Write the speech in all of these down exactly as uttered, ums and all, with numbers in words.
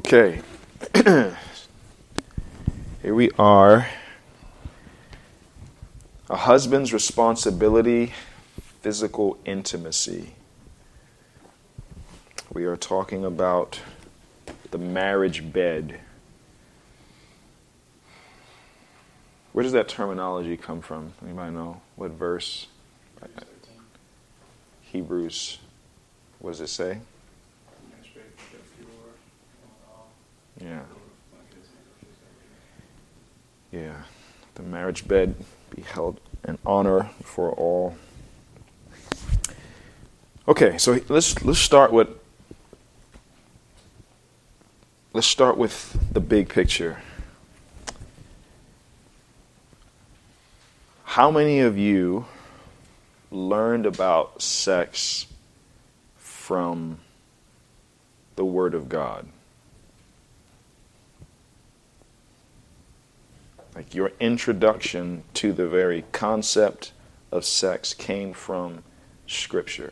Okay, here we are. A husband's responsibility, physical intimacy. We are talking about the marriage bed. Where does that terminology come from? Anybody know? What verse? Hebrews. What does it say? Yeah. Yeah. The marriage bed be held in honor for all. Okay, so let's let's start with let's start with the big picture. How many of you learned about sex from the Word of God? Like your introduction to the very concept of sex came from Scripture.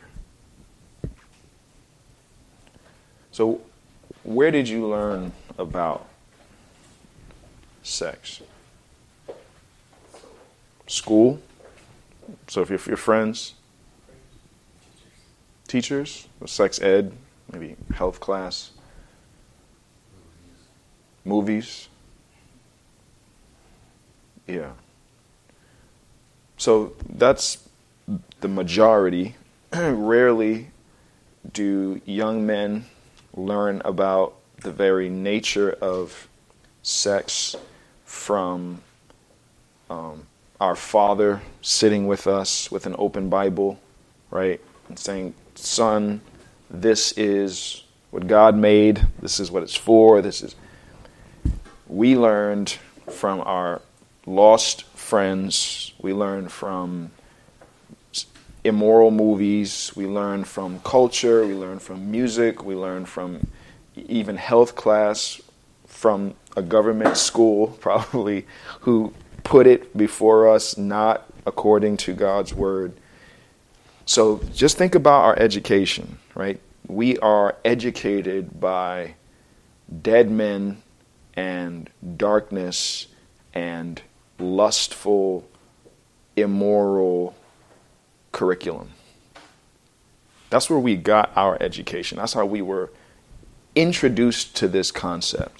So, where did you learn about sex? School? So if you're your friends? Teachers? Sex ed? Maybe health class? Movies? Yeah. So that's the majority. Rarely do young men learn about the very nature of sex from um, our father sitting with us with an open Bible, right? And saying, son, this is what God made. This is what it's for. This is. We learned from our lost friends. We learn from immoral movies. We learn from culture. We learn from music. We learn from even health class, from a government school probably, who put it before us not according to God's word. So just think about our education, right? We are educated by dead men and darkness and lustful, immoral curriculum. That's where we got our education. That's how we were introduced to this concept.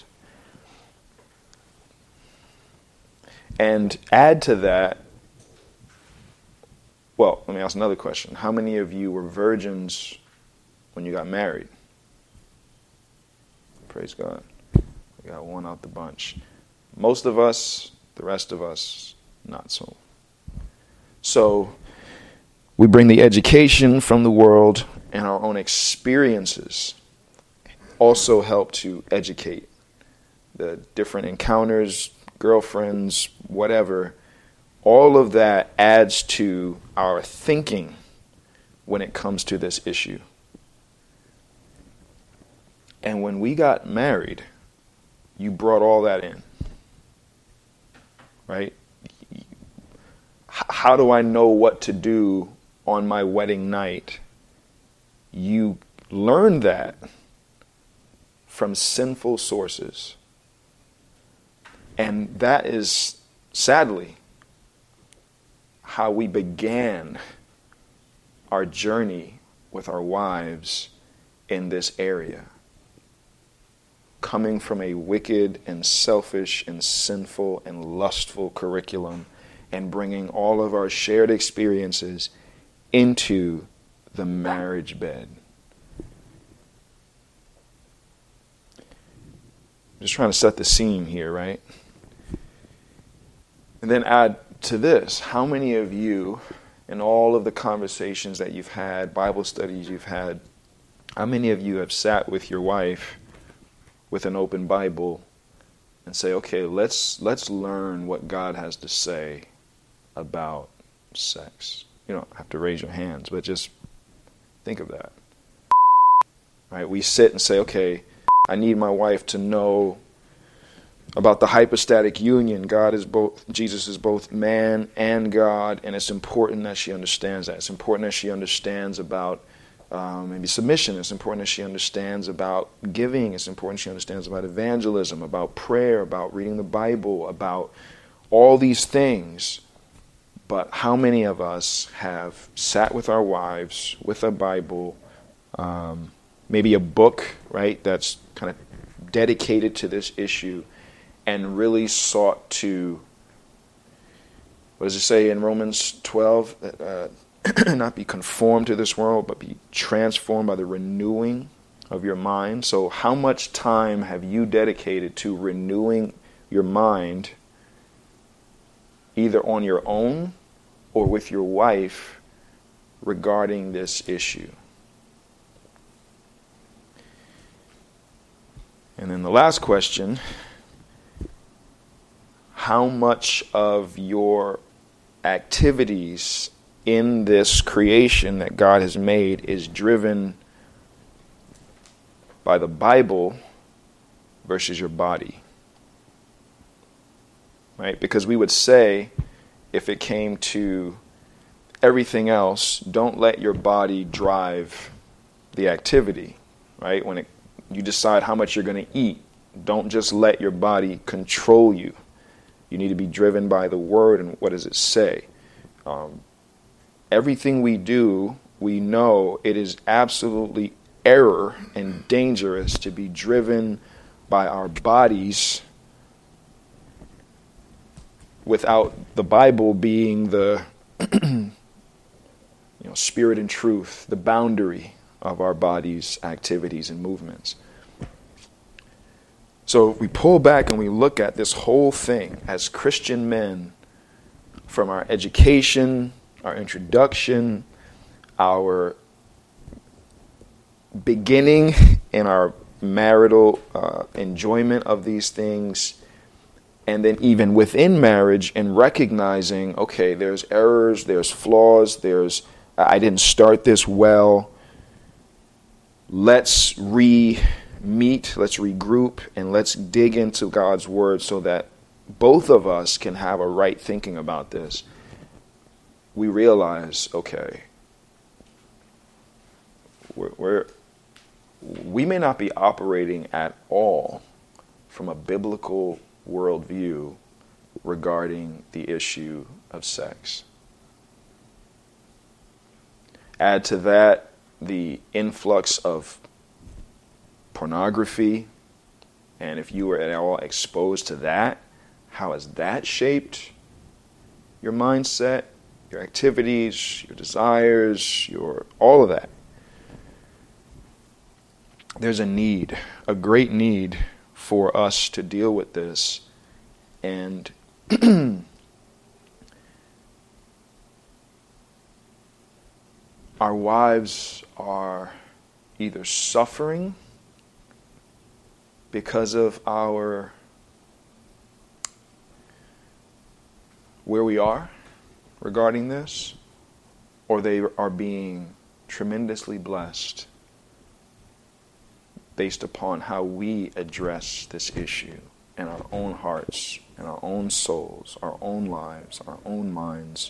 And add to that, well, let me ask another question. How many of you were virgins when you got married? Praise God. We got one out the bunch. Most of us, the rest of us, not so. So, we bring the education from the world, and our own experiences also help to educate. The different encounters, girlfriends, whatever, all of that adds to our thinking when it comes to this issue. And when we got married, you brought all that in. Right? How do I know what to do on my wedding night? You learn that from sinful sources. And that is, sadly, how we began our journey with our wives in this area. Coming from a wicked and selfish and sinful and lustful curriculum and bringing all of our shared experiences into the marriage bed. Just trying to set the scene here, right? And then add to this, how many of you, in all of the conversations that you've had, Bible studies you've had, how many of you have sat with your wife with an open Bible and say, okay, let's let's learn what God has to say about sex? You don't have to raise your hands, but just think of that. Right? We sit and say, okay, I need my wife to know about the hypostatic union. God is both, Jesus is both man and God, and it's important that she understands that. It's important that she understands about um, maybe submission. It's important that she understands about giving. It's important she understands about evangelism, about prayer, about reading the Bible, about all these things. But how many of us have sat with our wives, with a Bible, um, maybe a book, right, that's kind of dedicated to this issue, and really sought to, what does it say in Romans twelve? Uh, not be conformed to this world, but be transformed by the renewing of your mind. So how much time have you dedicated to renewing your mind, either on your own or with your wife, regarding this issue? And then the last question, how much of your activities in this creation that God has made is driven by the Bible versus your body? Right? Because we would say, if it came to everything else, don't let your body drive the activity. Right? When it, you decide how much you're going to eat, don't just let your body control you. You need to be driven by the Word and what does it say. Um, everything we do, we know it is absolutely error and dangerous to be driven by our bodies without the Bible being the you know, spirit and truth, the boundary of our bodies' activities and movements. So we pull back and we look at this whole thing as Christian men, from our education, our introduction, our beginning in our marital uh, enjoyment of these things, and then even within marriage, and recognizing, okay, there's errors, there's flaws, there's, I didn't start this well. Let's re-meet, let's regroup, and let's dig into God's Word so that both of us can have a right thinking about this. We realize, okay, we're, we're, we may not be operating at all from a biblical worldview regarding the issue of sex. Add to that the influx of pornography, and if you were at all exposed to that, how has that shaped your mindset, your activities, your desires, your all of that? There's a need, a great need for us to deal with this. And our wives are either suffering because of our where we are regarding this, or they are being tremendously blessed based upon how we address this issue in our own hearts, in our own souls, our own lives, our own minds.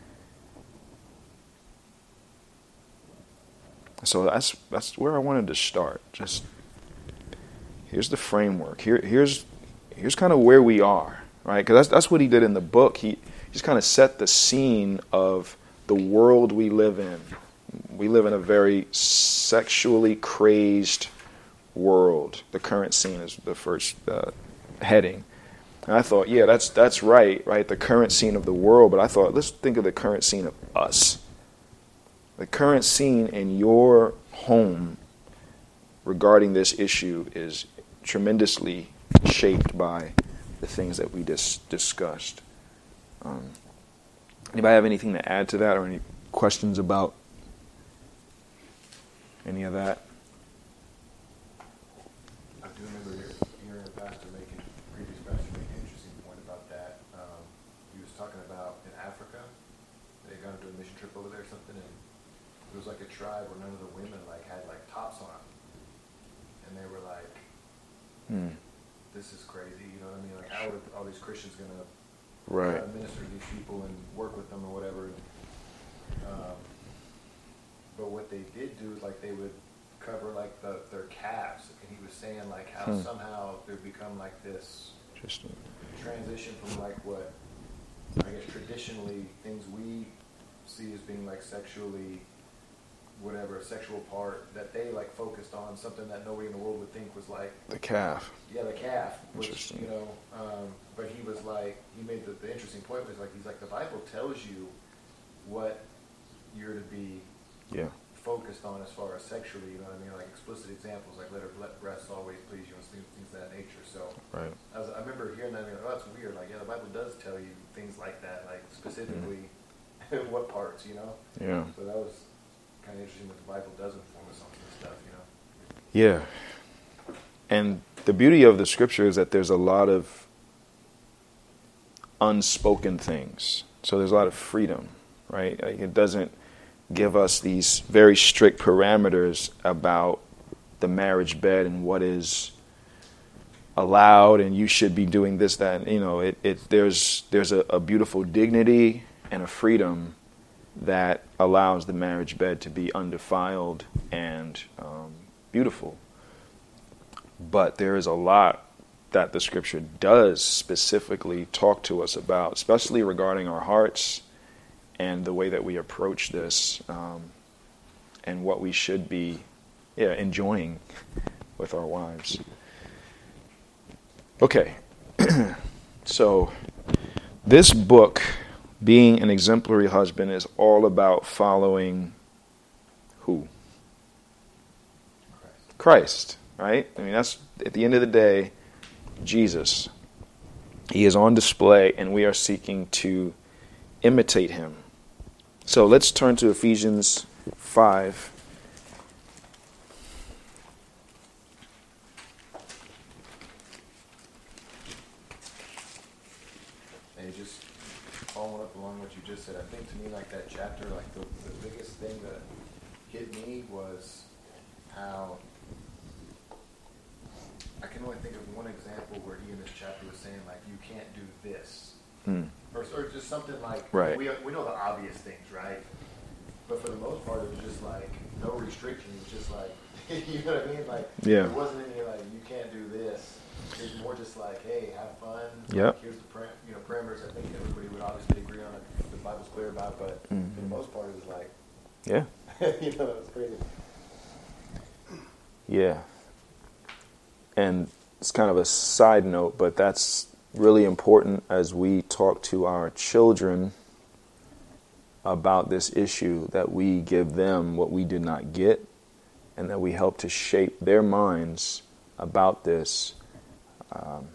So that's that's where I wanted to start. Just here's the framework. Here here's here's kind of where we are, right? Because that's that's what he did in the book. He just kind of set the scene of the world we live in. We live in a very sexually crazed world. The current scene is the first uh, heading. And I thought, yeah, that's that's right, right? The current scene of the world. But I thought, let's think of the current scene of us. The current scene in your home regarding this issue is tremendously shaped by the things that we just discussed. Um, anybody have anything to add to that, or any questions about any of that? I do remember hearing a pastor making, previous pastor making an interesting point about that. Um, he was talking about in Africa, they got into a mission trip over there or something, and it was like a tribe where none of the women like had like tops on, and they were like, Hmm. "This is crazy," you know what I mean? Like, how are all these Christians gonna Right. uh, minister to these people and work with them or whatever? Um, but what they did do is like they would cover like the, their calves, and he was saying like how Hmm. somehow they've become like this Interesting. transition from like what I guess traditionally things we see as being like sexually whatever sexual part that they like focused on something that nobody in the world would think was like The calf. yeah the calf which Interesting. you know um, but he was like he made the, the interesting point was like he's like the Bible tells you what you're to be Yeah. focused on as far as sexually, you know what I mean, like explicit examples like let her let breasts always please you and things, things of that nature. So Right. I, was, I remember hearing that and being like, oh, that's weird. Like, yeah, the Bible does tell you things like that, like specifically what parts, you know? Yeah. So that was kind of interesting that the Bible does inform us on some stuff, you know? Yeah. And the beauty of the scripture is that there's a lot of unspoken things. So there's a lot of freedom, right? Like it doesn't give us these very strict parameters about the marriage bed and what is allowed and you should be doing this, that, you know, it, it there's there's a, a beautiful dignity and a freedom that allows the marriage bed to be undefiled and um, beautiful. But there is a lot that the scripture does specifically talk to us about, especially regarding our hearts and the way that we approach this, um, and what we should be yeah, enjoying with our wives. Okay, so this book, Being an Exemplary Husband, is all about following who? Christ. Christ, right? I mean, that's, at the end of the day, Jesus. He is on display, and we are seeking to imitate him. So let's turn to Ephesians five. And just following up along what you just said, I think to me like that chapter, like the, the biggest thing that hit me was how I can only think of one example where he in this chapter was saying like you can't do this. Hmm. Or, or just something like, Right. we, we know the obvious things, right? But for the most part, it was just like, no restriction. It was just like, you know what I mean? Like, Yeah. it wasn't any like, you can't do this. It was more just like, hey, have fun. Yep. Like, here's the param- you know, parameters I think everybody would obviously agree on it. The Bible's clear about, but for Mhm. the most part, it was like, Yeah. you know, it was crazy. Yeah. And it's kind of a side note, but that's really important as we talk to our children about this issue, that we give them what we did not get, and that we help to shape their minds about this, um,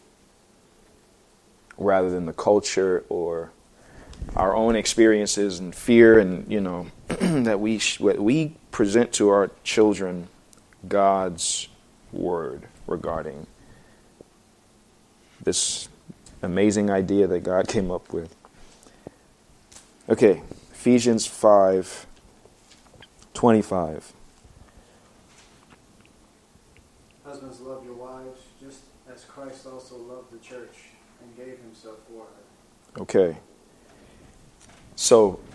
rather than the culture or our own experiences and fear, and you know that we sh- we present to our children God's word regarding this amazing idea that God came up with. Okay, Ephesians five twenty-five. Husbands, love your wives, just as Christ also loved the church and gave himself for her. Okay. So,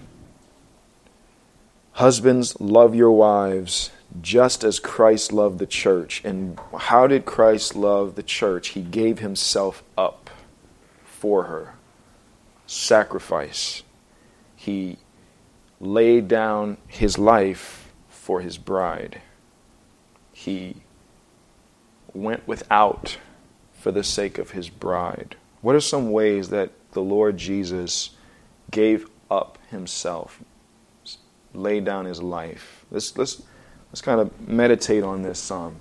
husbands, love your wives just as Christ loved the church. And how did Christ love the church? He gave himself up for her. Sacrifice. He laid down his life for his bride. He went without for the sake of his bride. What are some ways that the Lord Jesus gave up himself, laid down his life? Let's let's let's kind of meditate on this some.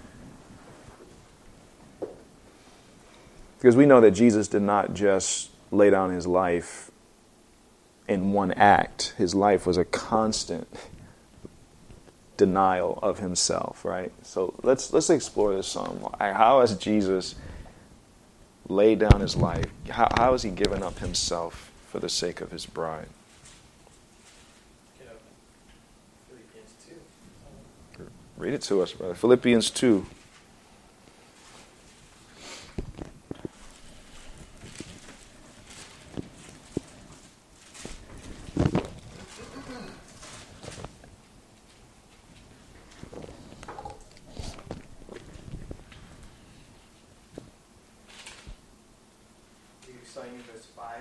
Because we know that Jesus did not just lay down his life in one act. His life was a constant denial of himself, right? So let's let's explore this some. How has Jesus laid down his life? How, how has he given up himself for the sake of his bride? Get up in Philippians two. Read it to us, brother. Philippians two.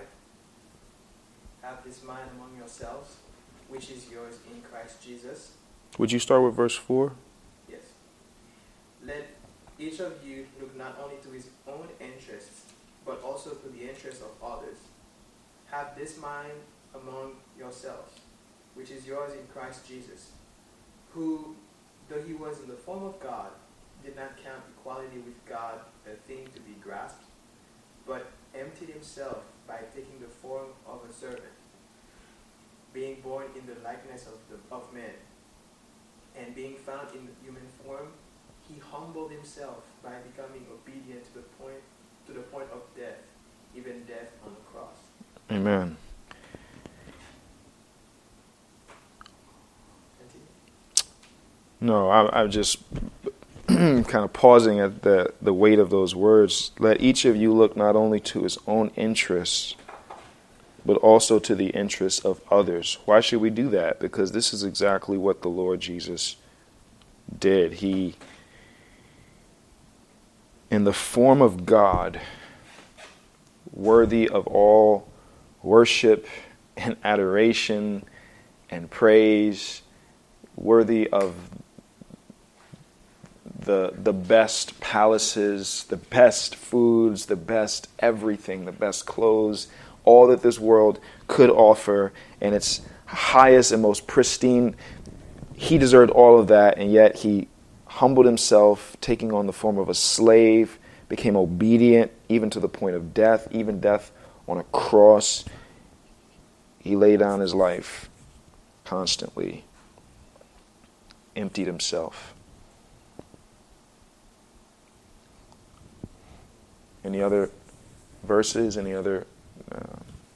five. Have this mind among yourselves, which is yours in Christ Jesus. Would you start with verse four? Yes. Let each of you look not only to his own interests, but also to the interests of others. Have this mind among yourselves, which is yours in Christ Jesus, who, though he was in the form of God, did not count equality with God a thing to be grasped, but emptied himself by taking the form of a servant, being born in the likeness of, the, of men, and being found in human form, he humbled himself by becoming obedient to the point to the point of death, even death on the cross. Amen. No, I, I'm just kind of pausing at the, the weight of those words. Let each of you look not only to his own interests, but also to the interests of others. Why should we do that? Because this is exactly what the Lord Jesus did. He, in the form of God, worthy of all worship and adoration and praise, worthy of the the best palaces, the best foods, the best everything, the best clothes, all that this world could offer, and its highest and most pristine. He deserved all of that, and yet he humbled himself, taking on the form of a slave, became obedient even to the point of death, even death on a cross. He laid down his life constantly, emptied himself. Any other verses? Any other uh,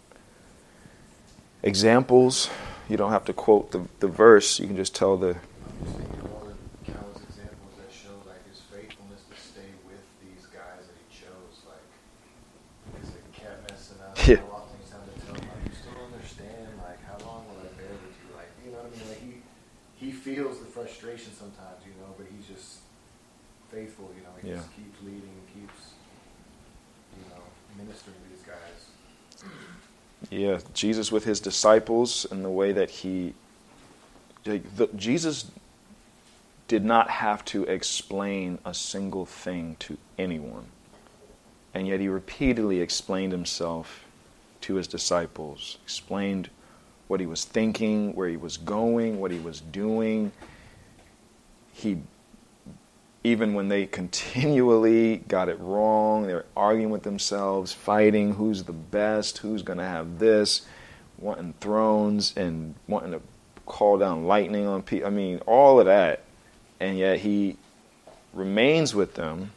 examples? You don't have to quote the, the verse. You can just tell the... I'm just thinking of all the countless examples that show like his faithfulness to stay with these guys that he chose. Like, he's like kept messing up. Yeah. A lot of things time to tell him, like, you still don't understand. Like, how long will I bear with you? Like, you know what I mean? Like, he he feels the frustration sometimes, you know, but he's just faithful. You know, he Yeah. just keeps leading, keeps, you know, ministering to these guys. Yeah, Jesus with his disciples and the way that he... The, Jesus did not have to explain a single thing to anyone. And yet he repeatedly explained himself to his disciples, explained what he was thinking, where he was going, what he was doing. He, even when they continually got it wrong, they were arguing with themselves, fighting who's the best, who's going to have this, wanting thrones and wanting to call down lightning on people. I mean, all of that. And yet he remains with them,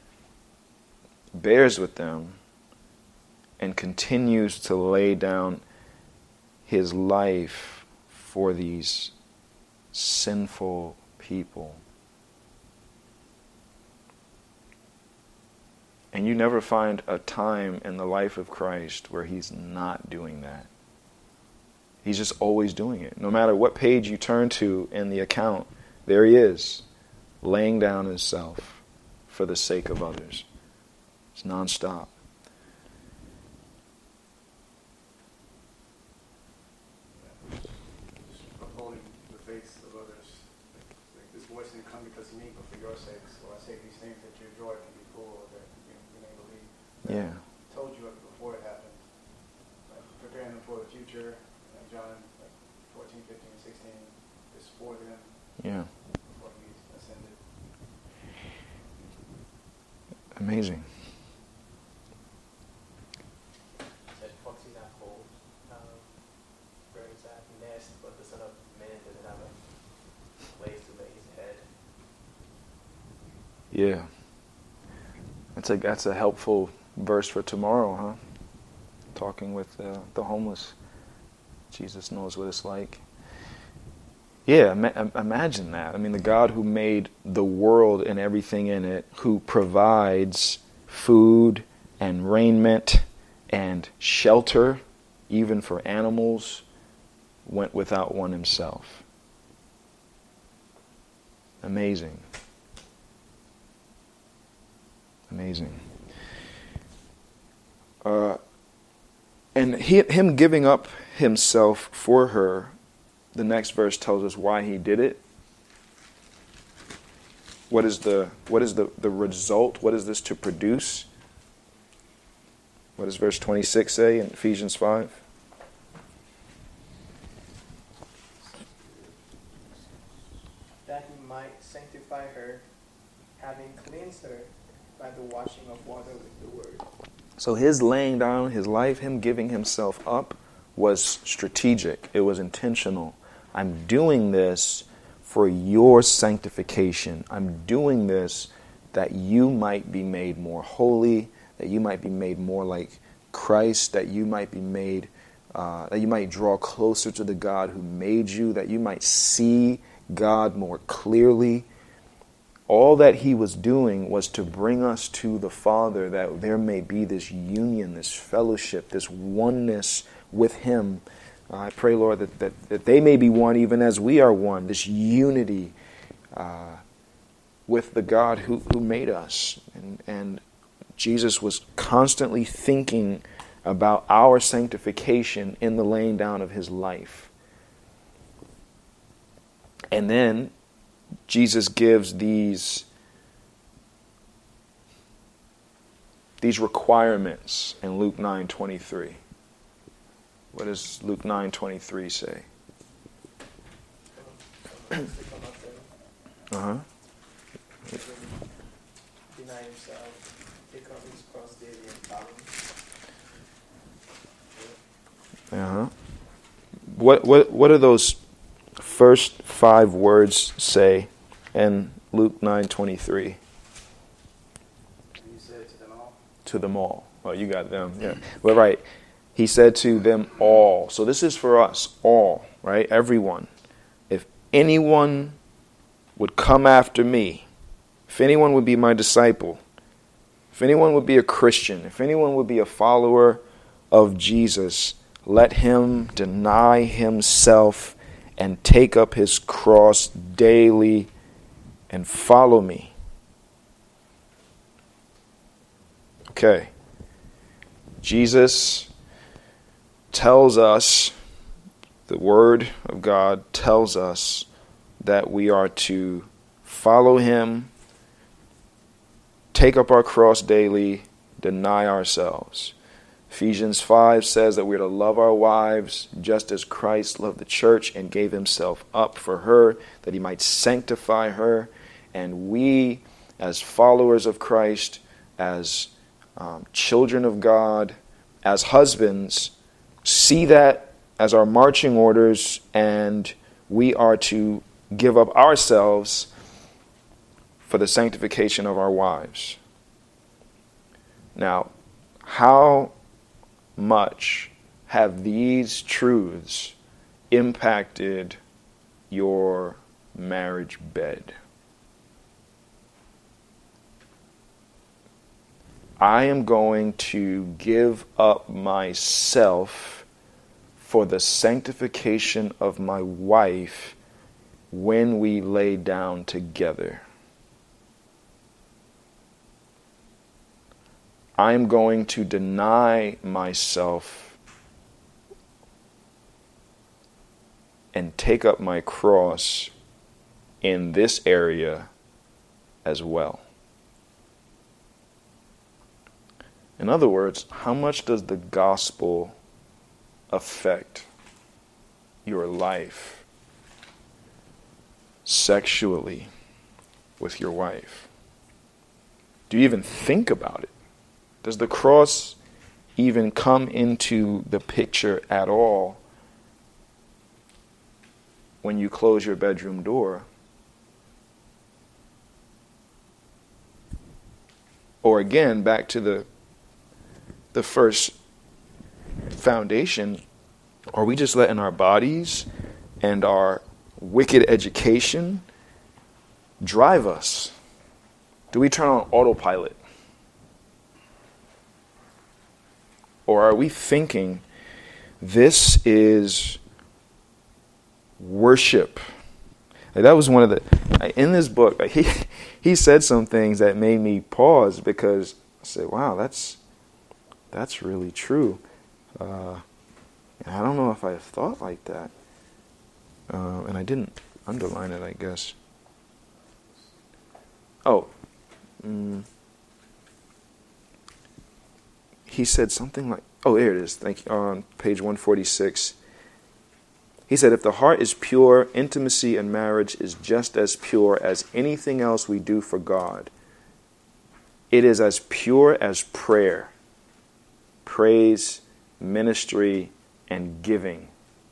bears with them, and continues to lay down his life for these sinful people. And you never find a time in the life of Christ where he's not doing that. He's just always doing it. No matter what page you turn to in the account, there he is, laying down himself for the sake of others. It's nonstop. Upholding the faith of others. Like, like this voice didn't come because of me, but for your sakes. So I say these things that your joy can be full, or that you, you may believe. Yeah. I told you before it happened. Like preparing them for the future. Like John like fourteen, fifteen, sixteen, is for them Yeah. before he ascended. Amazing. Said foxes have holes, um, birds have nests, but the Son of Man doesn't have a place to lay his head. Yeah. That's a, that's a helpful verse for tomorrow, huh? Talking with uh, the homeless. Jesus knows what it's like. Yeah, ima- imagine that. I mean, the God who made the world and everything in it, who provides food and raiment and shelter, even for animals, went without one himself. Amazing. Amazing. Uh, And he, him giving up himself for her, the next verse tells us why he did it. What is the what is the, the result? What is this to produce? What does verse twenty-six say in Ephesians five? That he might sanctify her, having cleansed her by the washing of water with the word. So his laying down his life, him giving himself up, was strategic. It was intentional. I'm doing this for your sanctification. I'm doing this that you might be made more holy, that you might be made more like Christ, that you might be made, uh, that you might draw closer to the God who made you, that you might see God more clearly. All that he was doing was to bring us to the Father, that there may be this union, this fellowship, this oneness with him. Uh, I pray, Lord, that, that, that they may be one even as we are one, this unity uh, with the God who, who made us. And, and Jesus was constantly thinking about our sanctification in the laying down of his life. And then Jesus gives these, these requirements in Luke nine twenty-three. What does Luke nine twenty-three say? Uh-huh. Deny himself, take up his cross daily and follow him. Uh-huh. What what what do those first five words say in Luke nine twenty-three? He said to them all. To them all. Oh, you got them. Yeah. Well, right. He said to them all. So this is for us, all, right? Everyone. If anyone would come after me, if anyone would be my disciple, if anyone would be a Christian, if anyone would be a follower of Jesus, let him deny himself and take up his cross daily and follow me. Okay. Jesus tells us, the Word of God tells us that we are to follow him, take up our cross daily, deny ourselves. Ephesians five says that we're to love our wives just as Christ loved the church and gave himself up for her, that he might sanctify her. And we, as followers of Christ, as um, children of God, as husbands, see that as our marching orders, and we are to give up ourselves for the sanctification of our wives. Now, how much have these truths impacted your marriage bed? I am going to give up myself for the sanctification of my wife when we lay down together. I'm going to deny myself and take up my cross in this area as well. In other words, how much does the gospel affect your life sexually with your wife? Do you even think about it? Does the cross even come into the picture at all when you close your bedroom door? Or again, back to the the first foundation, are we just letting our bodies and our wicked education drive us? Do we turn on autopilot? Or are we thinking this is worship? Like that was one of the, in this book, he, he said some things that made me pause, because I said, wow, that's, that's really true. Uh, and I don't know if I have thought like that. Uh, and I didn't underline it, I guess. Oh. Mm, he said something like, oh, there it is. Thank you. On page one forty-six. He said, if the heart is pure, intimacy and marriage is just as pure as anything else we do for God. It is as pure as prayer, praise, ministry, and giving.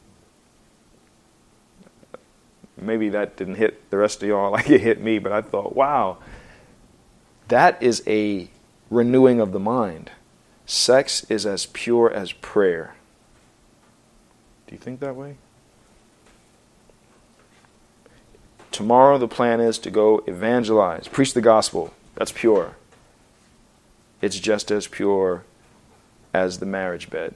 Maybe that didn't hit the rest of y'all like it hit me, but I thought, wow, that is a renewing of the mind. Sex is as pure as prayer. Do you think that way? Tomorrow the plan is to go evangelize, preach the gospel. That's pure. It's just as pure as the marriage bed.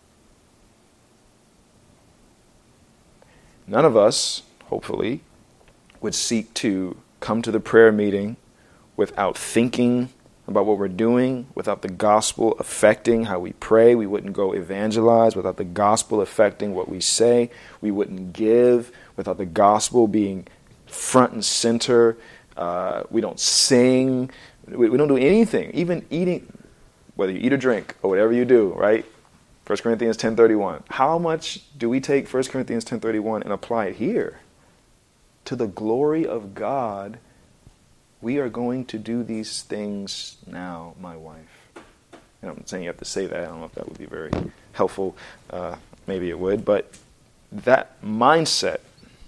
None of us, hopefully, would seek to come to the prayer meeting without thinking about what we're doing, without the gospel affecting how we pray. We wouldn't go evangelize without the gospel affecting what we say. We wouldn't give without the gospel being front and center. Uh, we don't sing. We, we don't do anything. Even eating, whether you eat or drink or whatever you do, right? First Corinthians ten thirty-one. How much do we take First Corinthians ten thirty-one and apply it here? To the glory of God, we are going to do these things now, my wife. And I'm saying you have to say that. I don't know if that would be very helpful. Uh, maybe it would. But that mindset,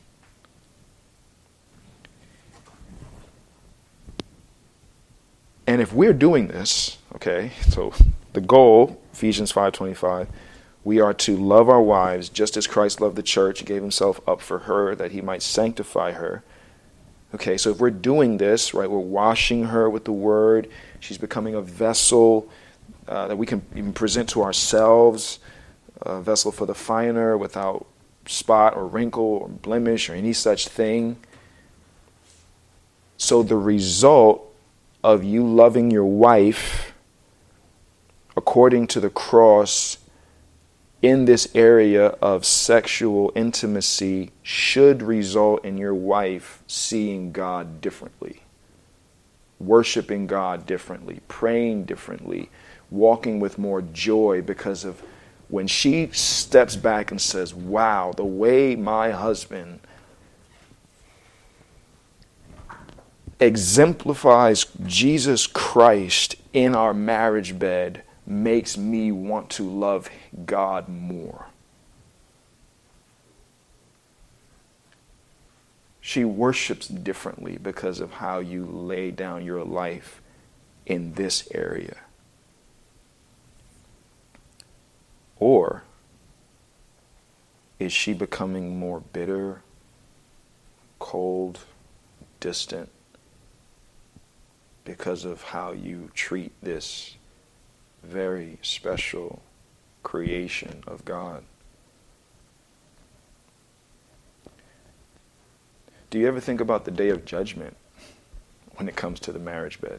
and if we're doing this, okay, so the goal, Ephesians five twenty-five, we are to love our wives just as Christ loved the church. He gave himself up for her that he might sanctify her. Okay, so if we're doing this, right, we're washing her with the word. She's becoming a vessel uh, that we can even present to ourselves, a vessel for the finer without spot or wrinkle or blemish or any such thing. So the result of you loving your wife according to the cross in this area of sexual intimacy should result in your wife seeing God differently, worshiping God differently, praying differently, walking with more joy, because of when she steps back and says, wow, the way my husband exemplifies Jesus Christ in our marriage bed makes me want to love God more. She worships differently because of how you lay down your life in this area. Or is she becoming more bitter, cold, distant because of how you treat this very special creation of God? Do you ever think about the day of judgment when it comes to the marriage bed?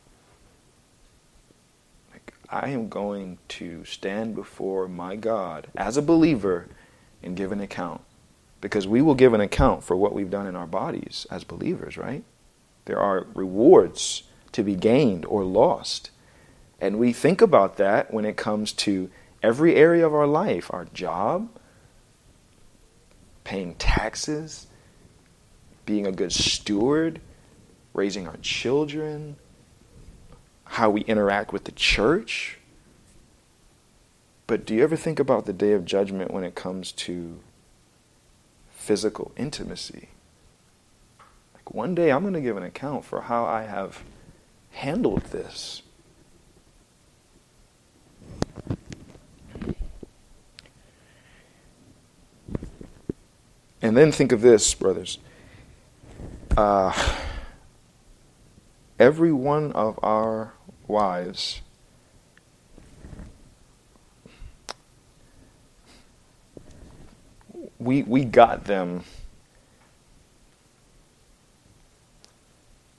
Like, I am going to stand before my God as a believer and give an account. Because we will give an account for what we've done in our bodies as believers, right? There are rewards to be gained or lost. And we think about that when it comes to every area of our life, our job, paying taxes, being a good steward, raising our children, how we interact with the church. But do you ever think about the day of judgment when it comes to physical intimacy? Like, one day I'm going to give an account for how I have handled this. And then think of this, brothers. Uh, every one of our wives we we got them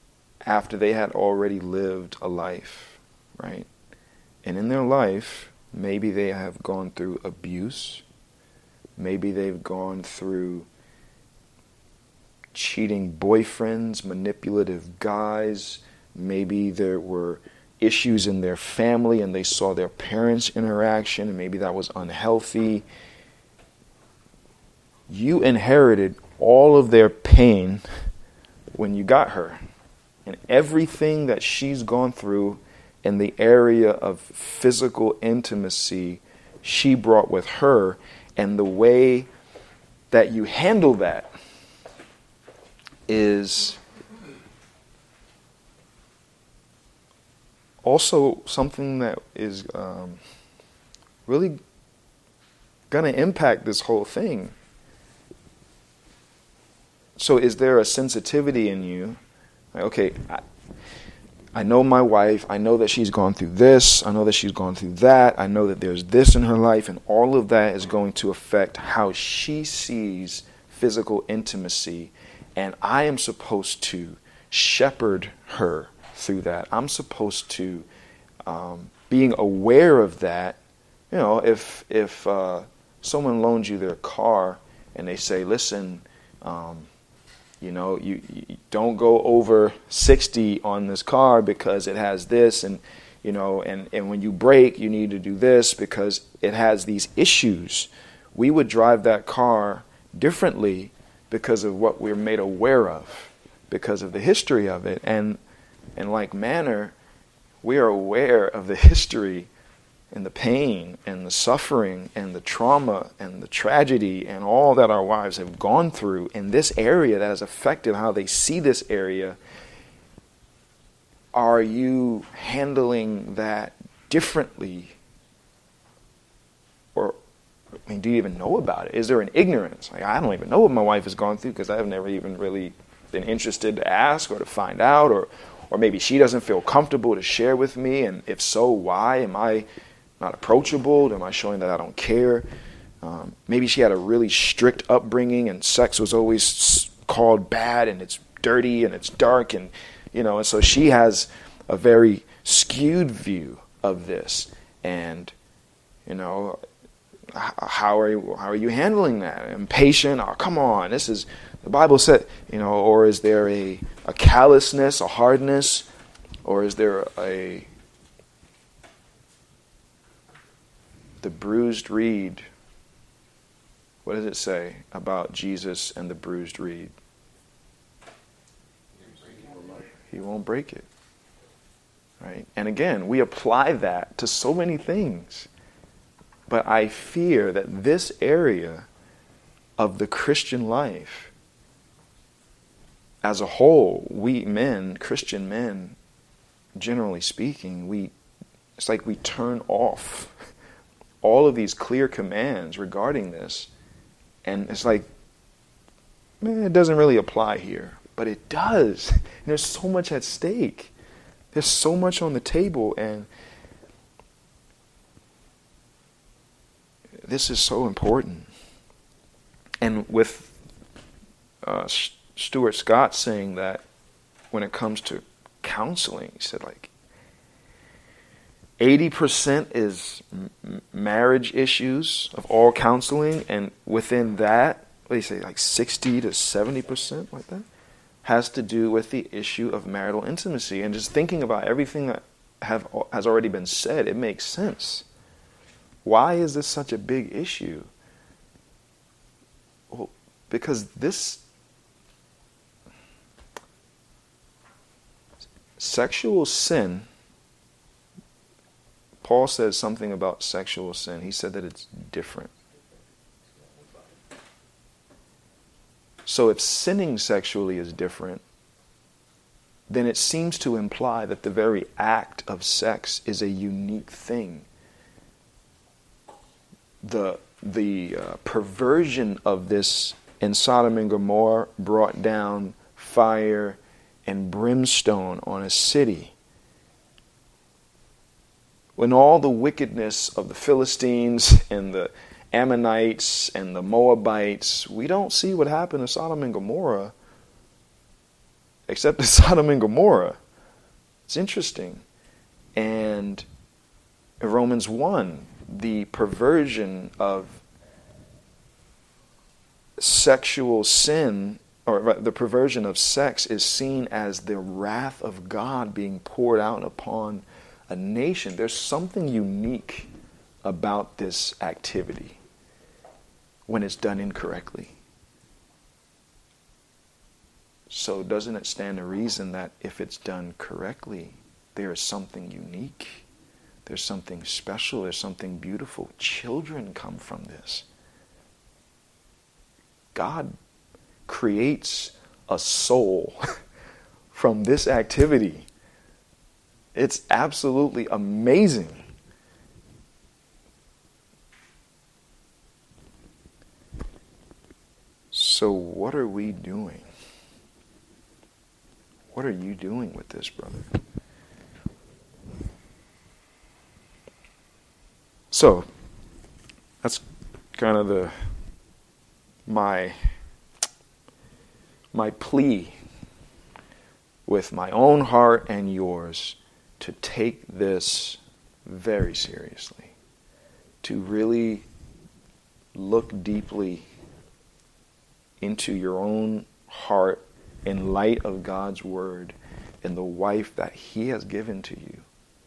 after they had already lived a life, right? And in their life, Maybe they have gone through abuse. Maybe they've gone through cheating boyfriends, manipulative guys. Maybe there were issues in their family and they saw their parents' interaction and maybe that was unhealthy. You inherited all of their pain when you got her. And everything that she's gone through in the area of physical intimacy, she brought with her. And the way that you handle that is also something that is um, really going to impact this whole thing. So is there a sensitivity in you? Like, okay, I, I know my wife. I know that she's gone through this. I know that she's gone through that. I know that there's this in her life. And all of that is going to affect how she sees physical intimacy. And I am supposed to shepherd her through that. I'm supposed to, um, being aware of that. You know, if if uh, someone loans you their car and they say, listen, um, you know, you, you don't go over sixty on this car because it has this, and you know, and, and when you brake, you need to do this because it has these issues. We would drive that car differently because of what we're made aware of, because of the history of it. And in like manner, we are aware of the history and the pain and the suffering and the trauma and the tragedy and all that our wives have gone through in this area that has affected how they see this area. Are you handling that differently? Or, I mean, do you even know about it? Is there an ignorance? Like, I don't even know what my wife has gone through because I've never even really been interested to ask or to find out, or or maybe she doesn't feel comfortable to share with me, and if so, why? Am I not approachable? Am I showing that I don't care? Um, maybe she had a really strict upbringing and sex was always called bad and it's dirty and it's dark, and you know, and so she has a very skewed view of this. And you know, how are you, how are you handling that? Impatient? Oh, come on, this is the Bible said, you know. Or is there a a callousness, a hardness, or is there a the bruised reed? What does it say about Jesus and the bruised reed? He won't break it. Right? And again, we apply that to so many things. But I fear that this area of the Christian life, as a whole, we men, Christian men, generally speaking, we it's like we turn off all of these clear commands regarding this. And it's like, man, it doesn't really apply here. But it does. And there's so much at stake. There's so much on the table. And this is so important. And with uh, Stuart Scott saying that when it comes to counseling, he said like eighty percent is m- marriage issues of all counseling, and within that, what do you say, like sixty to seventy percent, like that, has to do with the issue of marital intimacy. And just thinking about everything that have has already been said, it makes sense. Why is this such a big issue? Well, because this sexual sin, Paul says something about sexual sin. He said that it's different. So if sinning sexually is different, then it seems to imply that the very act of sex is a unique thing. The the uh, perversion of this in Sodom and Gomorrah brought down fire and brimstone on a city. When all the wickedness of the Philistines and the Ammonites and the Moabites, we don't see what happened to Sodom and Gomorrah, except in Sodom and Gomorrah. It's interesting. And in Romans one, the perversion of sexual sin, or the perversion of sex, is seen as the wrath of God being poured out upon a nation. There's something unique about this activity when it's done incorrectly. So doesn't it stand to reason that if it's done correctly, there is something unique, there's something special, there's something beautiful. Children come from this. God creates a soul from this activity. It's absolutely amazing. So what are we doing? What are you doing with this, brother? So, that's kind of the my my plea with my own heart and yours to take this very seriously, to really look deeply into your own heart in light of God's word and the wife that He has given to you,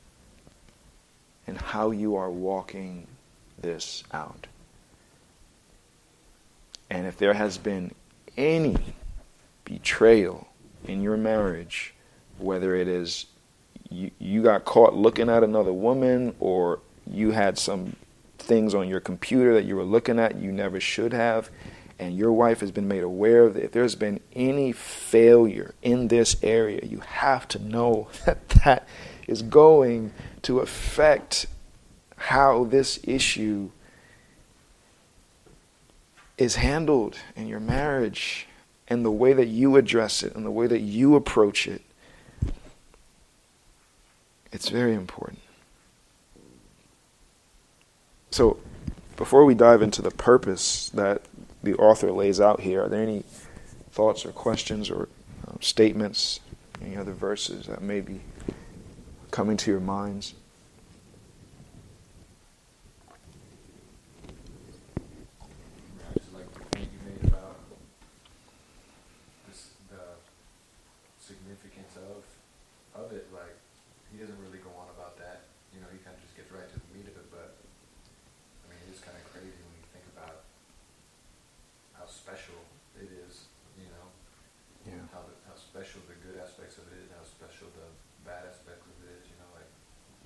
and how you are walking this out. And if there has been any betrayal in your marriage, whether it is you, you got caught looking at another woman, or you had some things on your computer that you were looking at you never should have, and your wife has been made aware of it, if there's been any failure in this area, you have to know that that is going to affect how this issue is handled in your marriage, and the way that you address it and the way that you approach it. It's very important. So, before we dive into the purpose that the author lays out here, are there any thoughts or questions or um, statements, any other verses that may be coming to your minds? I just like the point you made about this, the significance of of it. Like, he doesn't really go on about that. You know, he kind of just gets right to the meat of it. But I mean, it is kind of crazy when you think about how special it is. You know, Yeah. how the, how special the good aspects of it is, and how special the bad aspects of it is. You know, like,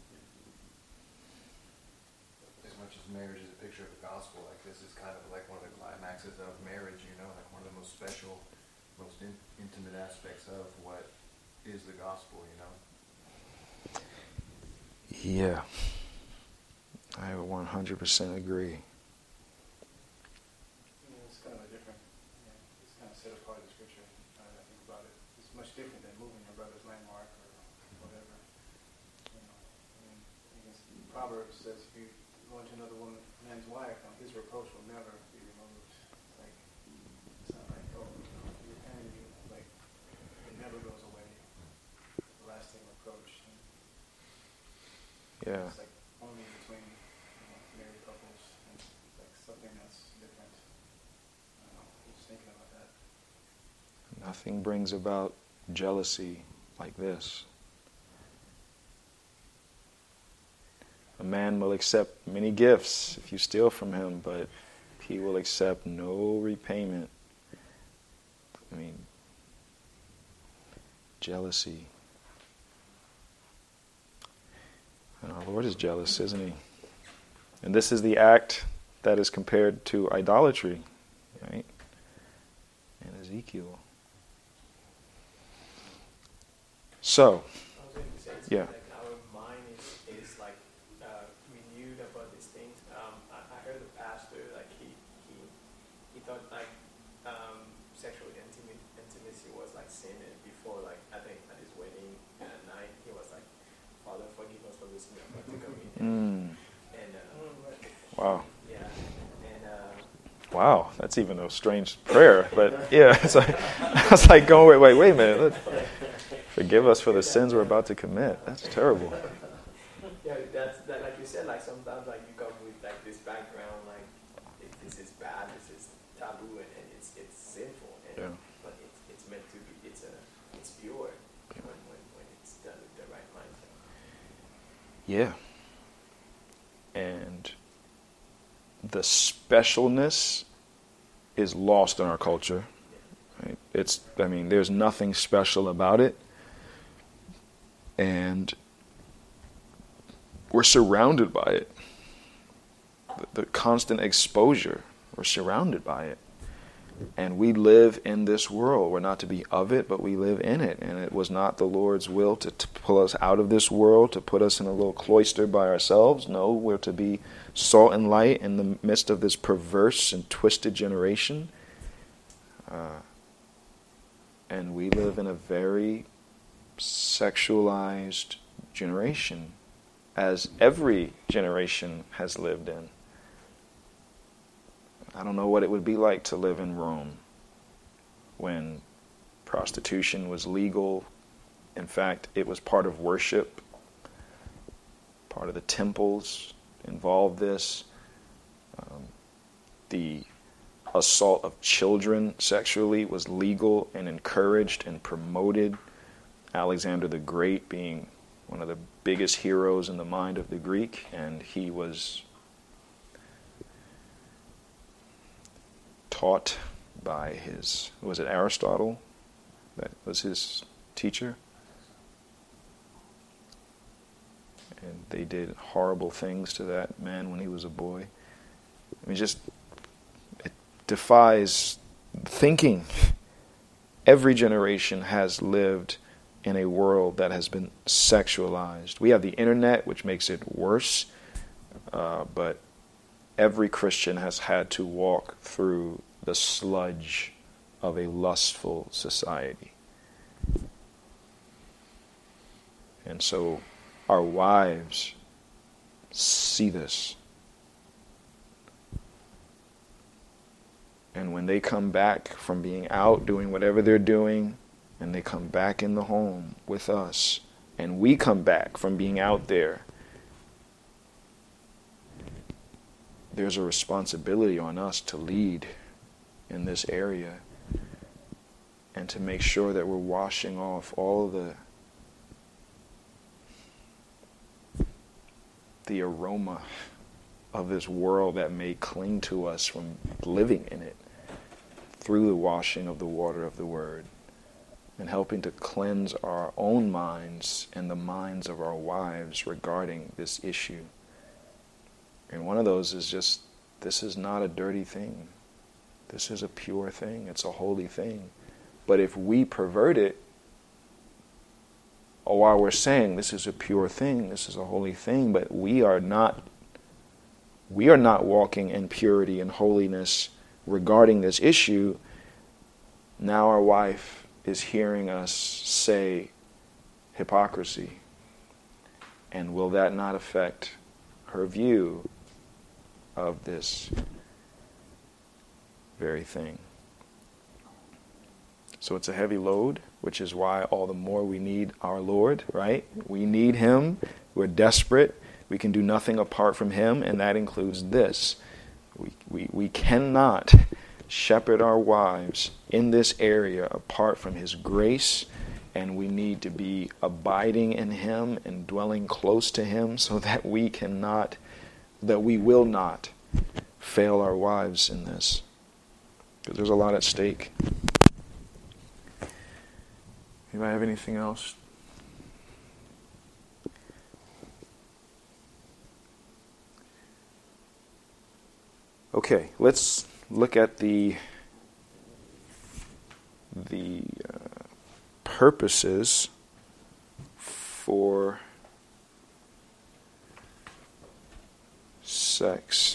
as much as marriage is a picture of the gospel, like, this is kind of like one of the climaxes of marriage. You know, like one of the most special, most in, intimate aspects of what is the gospel. You know. Yeah. I one hundred percent agree. Yeah, it's kind of a different, yeah, it's kind of set apart in Scripture. Now that I think about it, it's much different than moving your brother's landmark or whatever. You know, I mean, even Proverbs says if you go into another woman, man's wife, um, his reproach will never be removed. It's like, it's not like, oh, you know, you're repaying you, like, it never goes away. The lasting reproach. And Yeah. it's like only between, you know, married couples, and it's like something that's different. I don't know, I'm just thinking about that. Nothing brings about jealousy like this. A man will accept many gifts if you steal from him, but he will accept no repayment. I mean, jealousy. And our Lord is jealous, isn't He? And this is the act that is compared to idolatry, right? In Ezekiel. So, I was going to say, it's Yeah. like our mind is, is like uh, renewed about these things. Um, I, I heard a pastor, like he he, he thought like um, sexual intimate, intimacy was like sin, and before, like I think at his wedding at night, he was like, "Father, forgive us for this sin about to come in." mm, And uh, wow. yeah, and uh, Wow, that's even a strange prayer. But yeah, it's like, I was like going, wait, wait, wait a minute. Look. Forgive us for the sins we're about to commit. That's terrible. yeah, that's that. Like you said, like sometimes like you come with bad. This is taboo, and, and it's it's sinful. And, Yeah. But it's it's meant to be. It's a it's pure when when when it's done with the right mindset. Yeah. And the specialness is lost in our culture. Right? It's, I mean, there's nothing special about it. And we're surrounded by it. The, the constant exposure, we're surrounded by it. And we live in this world. We're not to be of it, but we live in it. And it was not the Lord's will to, to pull us out of this world, to put us in a little cloister by ourselves. No, we're to be salt and light in the midst of this perverse and twisted generation. Uh, and we live in a very sexualized generation, as every generation has lived in. I don't know what it would be like to live in Rome when prostitution was legal. In fact, it was part of worship. Part of the temples involved this. Um, the assault of children sexually was legal and encouraged and promoted. Alexander the Great being one of the biggest heroes in the mind of the Greek, and he was taught by his, was it Aristotle? That was his teacher. And they did horrible things to that man when he was a boy. I mean, just, it defies thinking. Every generation has lived in a world that has been sexualized. We have the internet, which makes it worse, uh, but every Christian has had to walk through the sludge of a lustful society. And so our wives see this. And when they come back from being out doing whatever they're doing, and they come back in the home with us, and we come back from being out there, there's a responsibility on us to lead in this area and to make sure that we're washing off all the the aroma of this world that may cling to us from living in it through the washing of the water of the Word, and helping to cleanse our own minds and the minds of our wives regarding this issue. And one of those is just, this is not a dirty thing. This is a pure thing. It's a holy thing. But if we pervert it, or while we're saying this is a pure thing, this is a holy thing, but we are not, we are not walking in purity and holiness regarding this issue, now our wife is hearing us say hypocrisy. And will that not affect her view of this very thing? So it's a heavy load, which is why all the more we need our Lord, right? We need Him. We're desperate. We can do nothing apart from Him, and that includes this. We, we, we cannot shepherd our wives in this area apart from His grace, and we need to be abiding in Him and dwelling close to Him so that we cannot, that we will not fail our wives in this. Because there's a lot at stake. Anybody have anything else? Okay, let's look at the the uh, purposes for sex.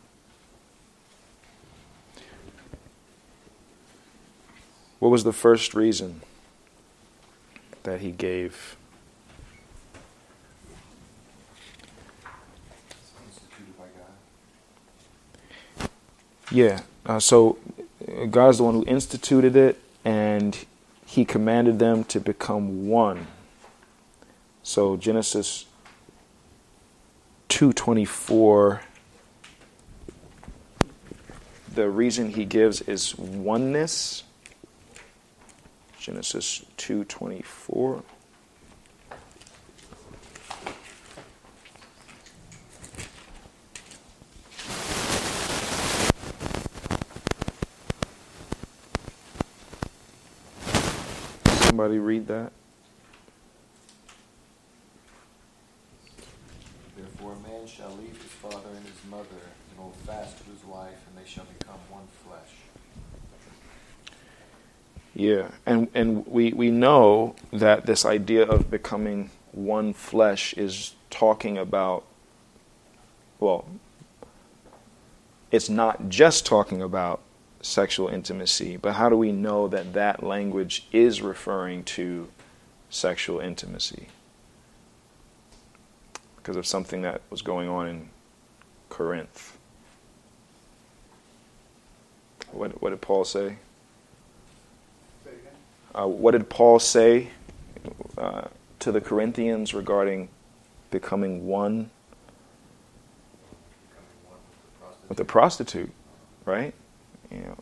What was the first reason that he gave? Instituted by God. Yeah, uh, so God's the one who instituted it, and He commanded them to become one. So Genesis two twenty-four, the reason he gives is oneness. Genesis two twenty-four. Somebody read that. Therefore a man shall leave his father and his mother and hold fast to his wife, and they shall become one flesh. Yeah, and and we, we know that this idea of becoming one flesh is talking about, well, it's not just talking about sexual intimacy, but how do we know that that language is referring to sexual intimacy? Because of something that was going on in Corinth. What, what did Paul say? Say it again. Uh, what did Paul say uh, to the Corinthians regarding becoming one Becoming one with the prostitute. with the prostitute, right? You know.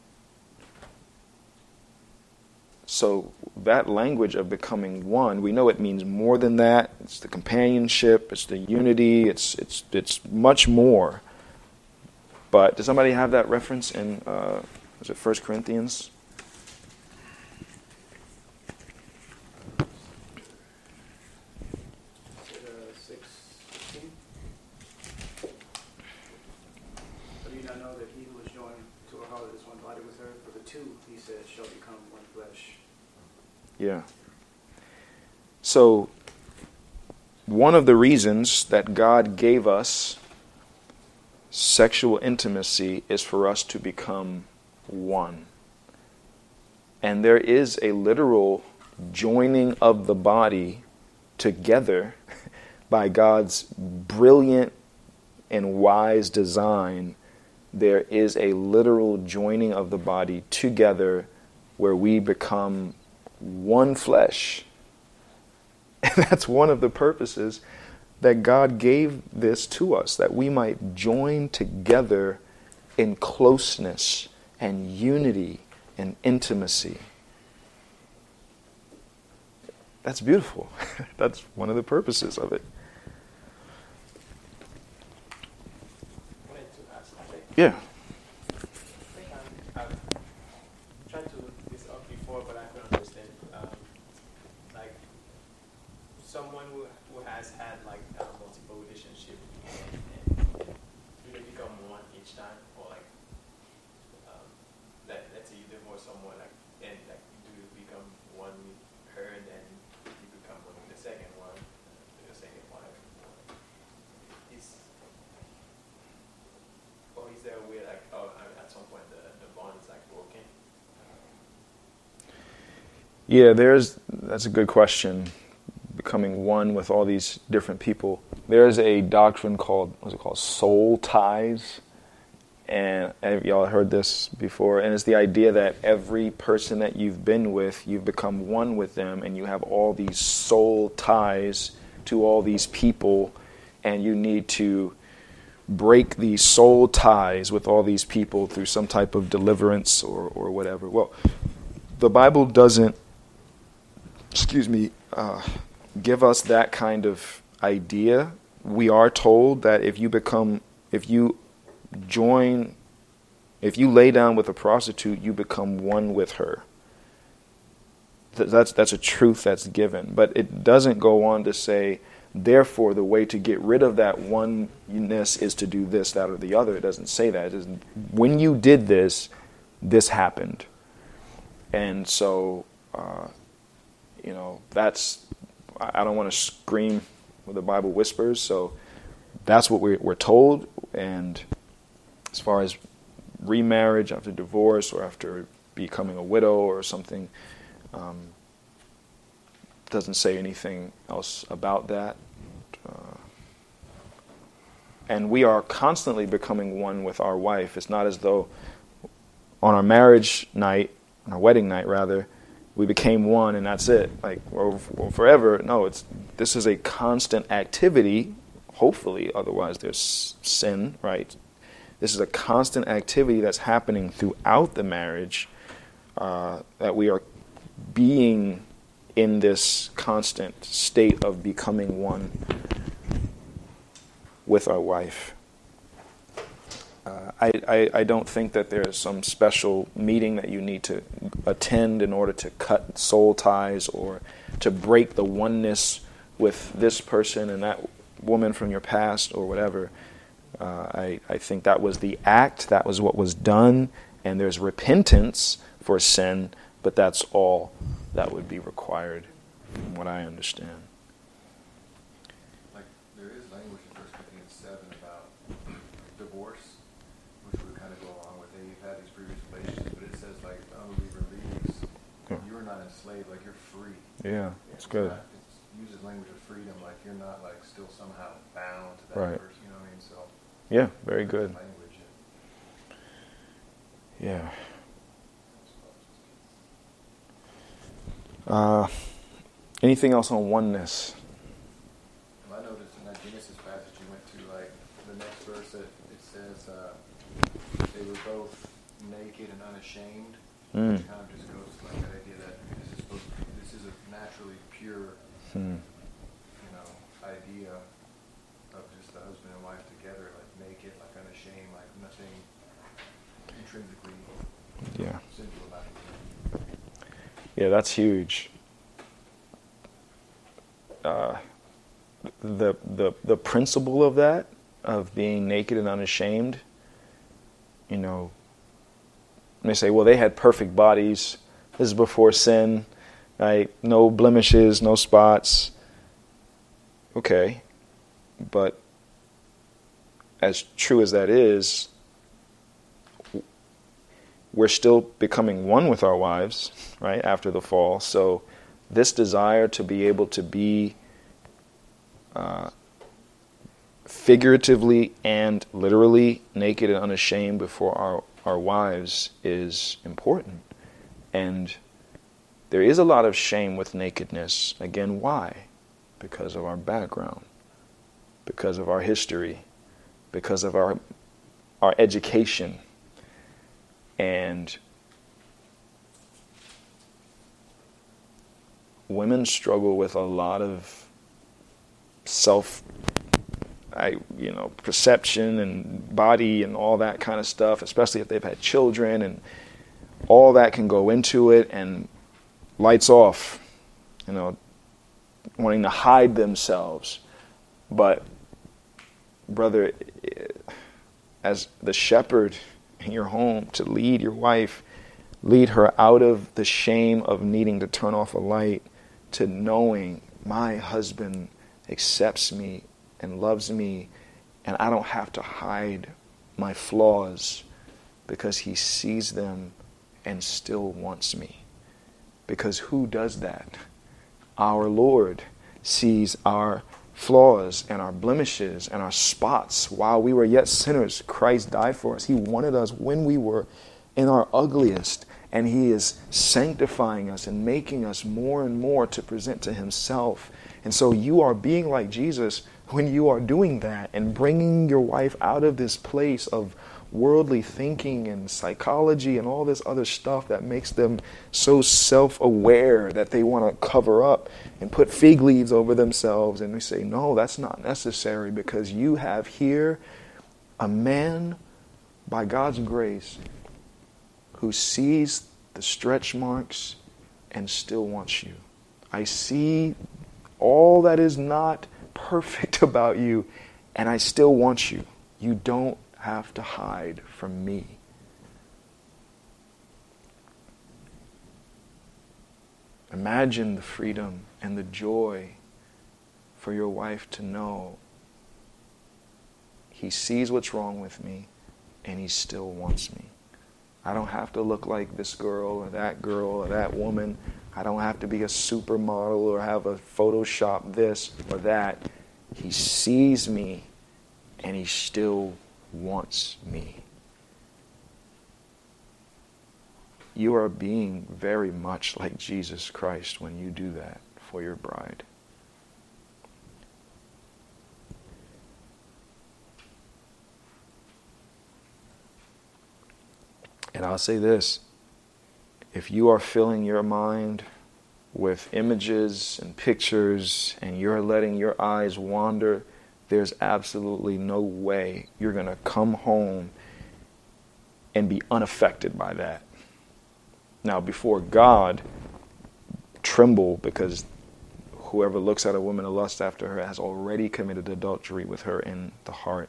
So that language of becoming one, we know it means more than that. It's the companionship, it's the unity, it's it's it's much more. But does somebody have that reference in uh, is it First Corinthians? Is it, uh, six sixteen? But do you not know that he who was joined to a harlot is one body with her? For the two, he said, shall become one flesh. Yeah. So, one of the reasons that God gave us sexual intimacy is for us to become one. And there is a literal joining of the body together by God's brilliant and wise design. There is a literal joining of the body together where we become one flesh. And that's one of the purposes that God gave this to us, that we might join together in closeness and unity and intimacy. That's beautiful. That's one of the purposes of it. I wanted to ask, I think, Yeah. I think I'm, I've tried to look this up before, but I couldn't understand. Um, like, someone who, who has had like uh, multiple relationships, and, and do they become one each time, or like, um, that let's say you divorce someone, like, and like, do you become one with her, and then you become one with the second one, uh, the second wife? Is or is there a way like, oh, I mean, at some point the, the bond is like broken? Yeah, there's that's a good question. Becoming one with all these different people. There's a doctrine called, what's it called? Soul ties. And have y'all heard this before? And it's the idea that every person that you've been with, you've become one with them, and you have all these soul ties to all these people, and you need to break these soul ties with all these people through some type of deliverance or, or whatever. Well, the Bible doesn't, excuse me, uh, give us that kind of idea. We are told that if you become, if you join, if you lay down with a prostitute, you become one with her. That's that's a truth that's given. But it doesn't go on to say, therefore, the way to get rid of that oneness is to do this, that, or the other. It doesn't say that. It doesn't, when you did this, this happened. And so, uh, you know, that's, I don't want to scream what the Bible whispers, so that's what we're, we're told. And as far as remarriage after divorce or after becoming a widow or something, um, doesn't say anything else about that. Uh, and we are constantly becoming one with our wife. It's not as though on our marriage night, on our wedding night rather, we became one and that's it, like or, or forever. No, it's this is a constant activity. Hopefully, otherwise there's sin, right? This is a constant activity that's happening throughout the marriage, uh, that we are being in this constant state of becoming one with our wife. Uh, I, I, I don't think that there's some special meeting that you need to attend in order to cut soul ties or to break the oneness with this person and that woman from your past or whatever. Uh, I, I think that was the act, that was what was done, and there's repentance for sin, but that's all that would be required from what I understand. Like, there is language in First Corinthians seven about divorce, which would kind of go along with, hey, you've had these previous relationships, but it says, like, the unbeliever leaves, Yeah. you're not enslaved, like, you're free. Yeah, it's It's good. not- It uses language of freedom, like, you're not, like, still somehow bound to that Right. person, you know what I mean? So, Yeah, very good. language. Yeah. Uh, anything else on oneness? Well, I noticed in that Genesis passage you went to, like, the next verse, it, it says uh, they were both naked and unashamed. Mm. Which kind of just goes to, like, that idea that this is supposed to, this is a naturally pure, Hmm. you know, idea of just the husband and wife together, like naked, like unashamed, like nothing intrinsically Yeah. sinful about it. Yeah, that's huge. Uh, the the the principle of that, of being naked and unashamed, you know, they say, well, they had perfect bodies. This is before sin, right? No blemishes, no spots. Okay, but as true as that is, we're still becoming one with our wives, right, after the fall. So this desire to be able to be uh, figuratively and literally naked and unashamed before our, our wives is important. And there is a lot of shame with nakedness. Again, why? Because of our background, because of our history, because of our our education. And women struggle with a lot of self, I, you know, perception and body and all that kind of stuff, especially if they've had children, and all that can go into it, and lights off, you know, wanting to hide themselves. But, brother, as the shepherd in your home, to lead your wife, lead her out of the shame of needing to turn off a light to knowing my husband accepts me and loves me, and I don't have to hide my flaws because he sees them and still wants me. Because who does that? Our Lord sees our flaws and our blemishes and our spots. While we were yet sinners, Christ died for us. He wanted us when we were in our ugliest, and he is sanctifying us and making us more and more to present to himself. And so you are being like Jesus when you are doing that and bringing your wife out of this place of worldly thinking and psychology and all this other stuff that makes them so self-aware that they want to cover up and put fig leaves over themselves. And we say, no, that's not necessary, because you have here a man, by God's grace, who sees the stretch marks and still wants you. I see all that is not perfect about you, and I still want you. You don't have to hide from me. Imagine the freedom and the joy for your wife to know he sees what's wrong with me and he still wants me. I don't have to look like this girl or that girl or that woman. I don't have to be a supermodel or have a Photoshop this or that. He sees me and he still wants me. You are being very much like Jesus Christ when you do that for your bride. And I'll say this, if you are filling your mind with images and pictures and you're letting your eyes wander, there's absolutely no way you're going to come home and be unaffected by that. Now, before God, tremble, because whoever looks at a woman to lust after her has already committed adultery with her in the heart.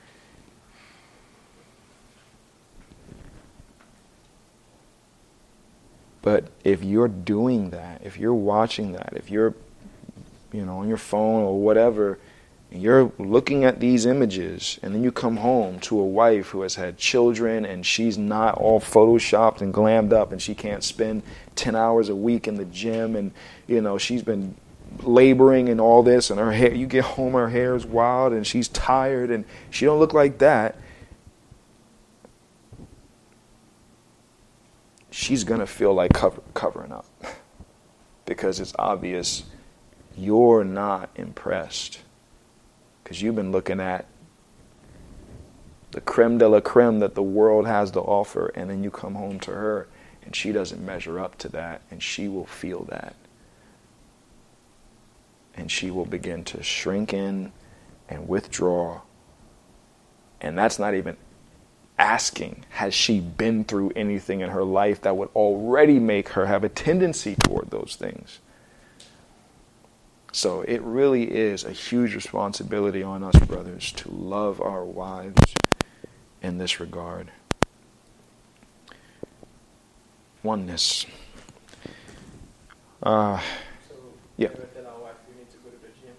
But if you're doing that, if you're watching that, if you're, you know, on your phone or whatever, and you're looking at these images, and then you come home to a wife who has had children and she's not all photoshopped and glammed up and she can't spend ten hours a week in the gym, and, you know, she's been laboring and all this, and her hair, you get home, her hair is wild and she's tired and she don't look like that. She's going to feel like cover, covering up because it's obvious you're not impressed because you've been looking at the creme de la creme that the world has to offer, and then you come home to her and she doesn't measure up to that, and she will feel that. And she will begin to shrink in and withdraw. And that's not even asking, has she been through anything in her life that would already make her have a tendency toward those things? So it really is a huge responsibility on us, brothers, to love our wives in this regard. Oneness. Uh, So, yeah. never tell our wife we need to go to the gym.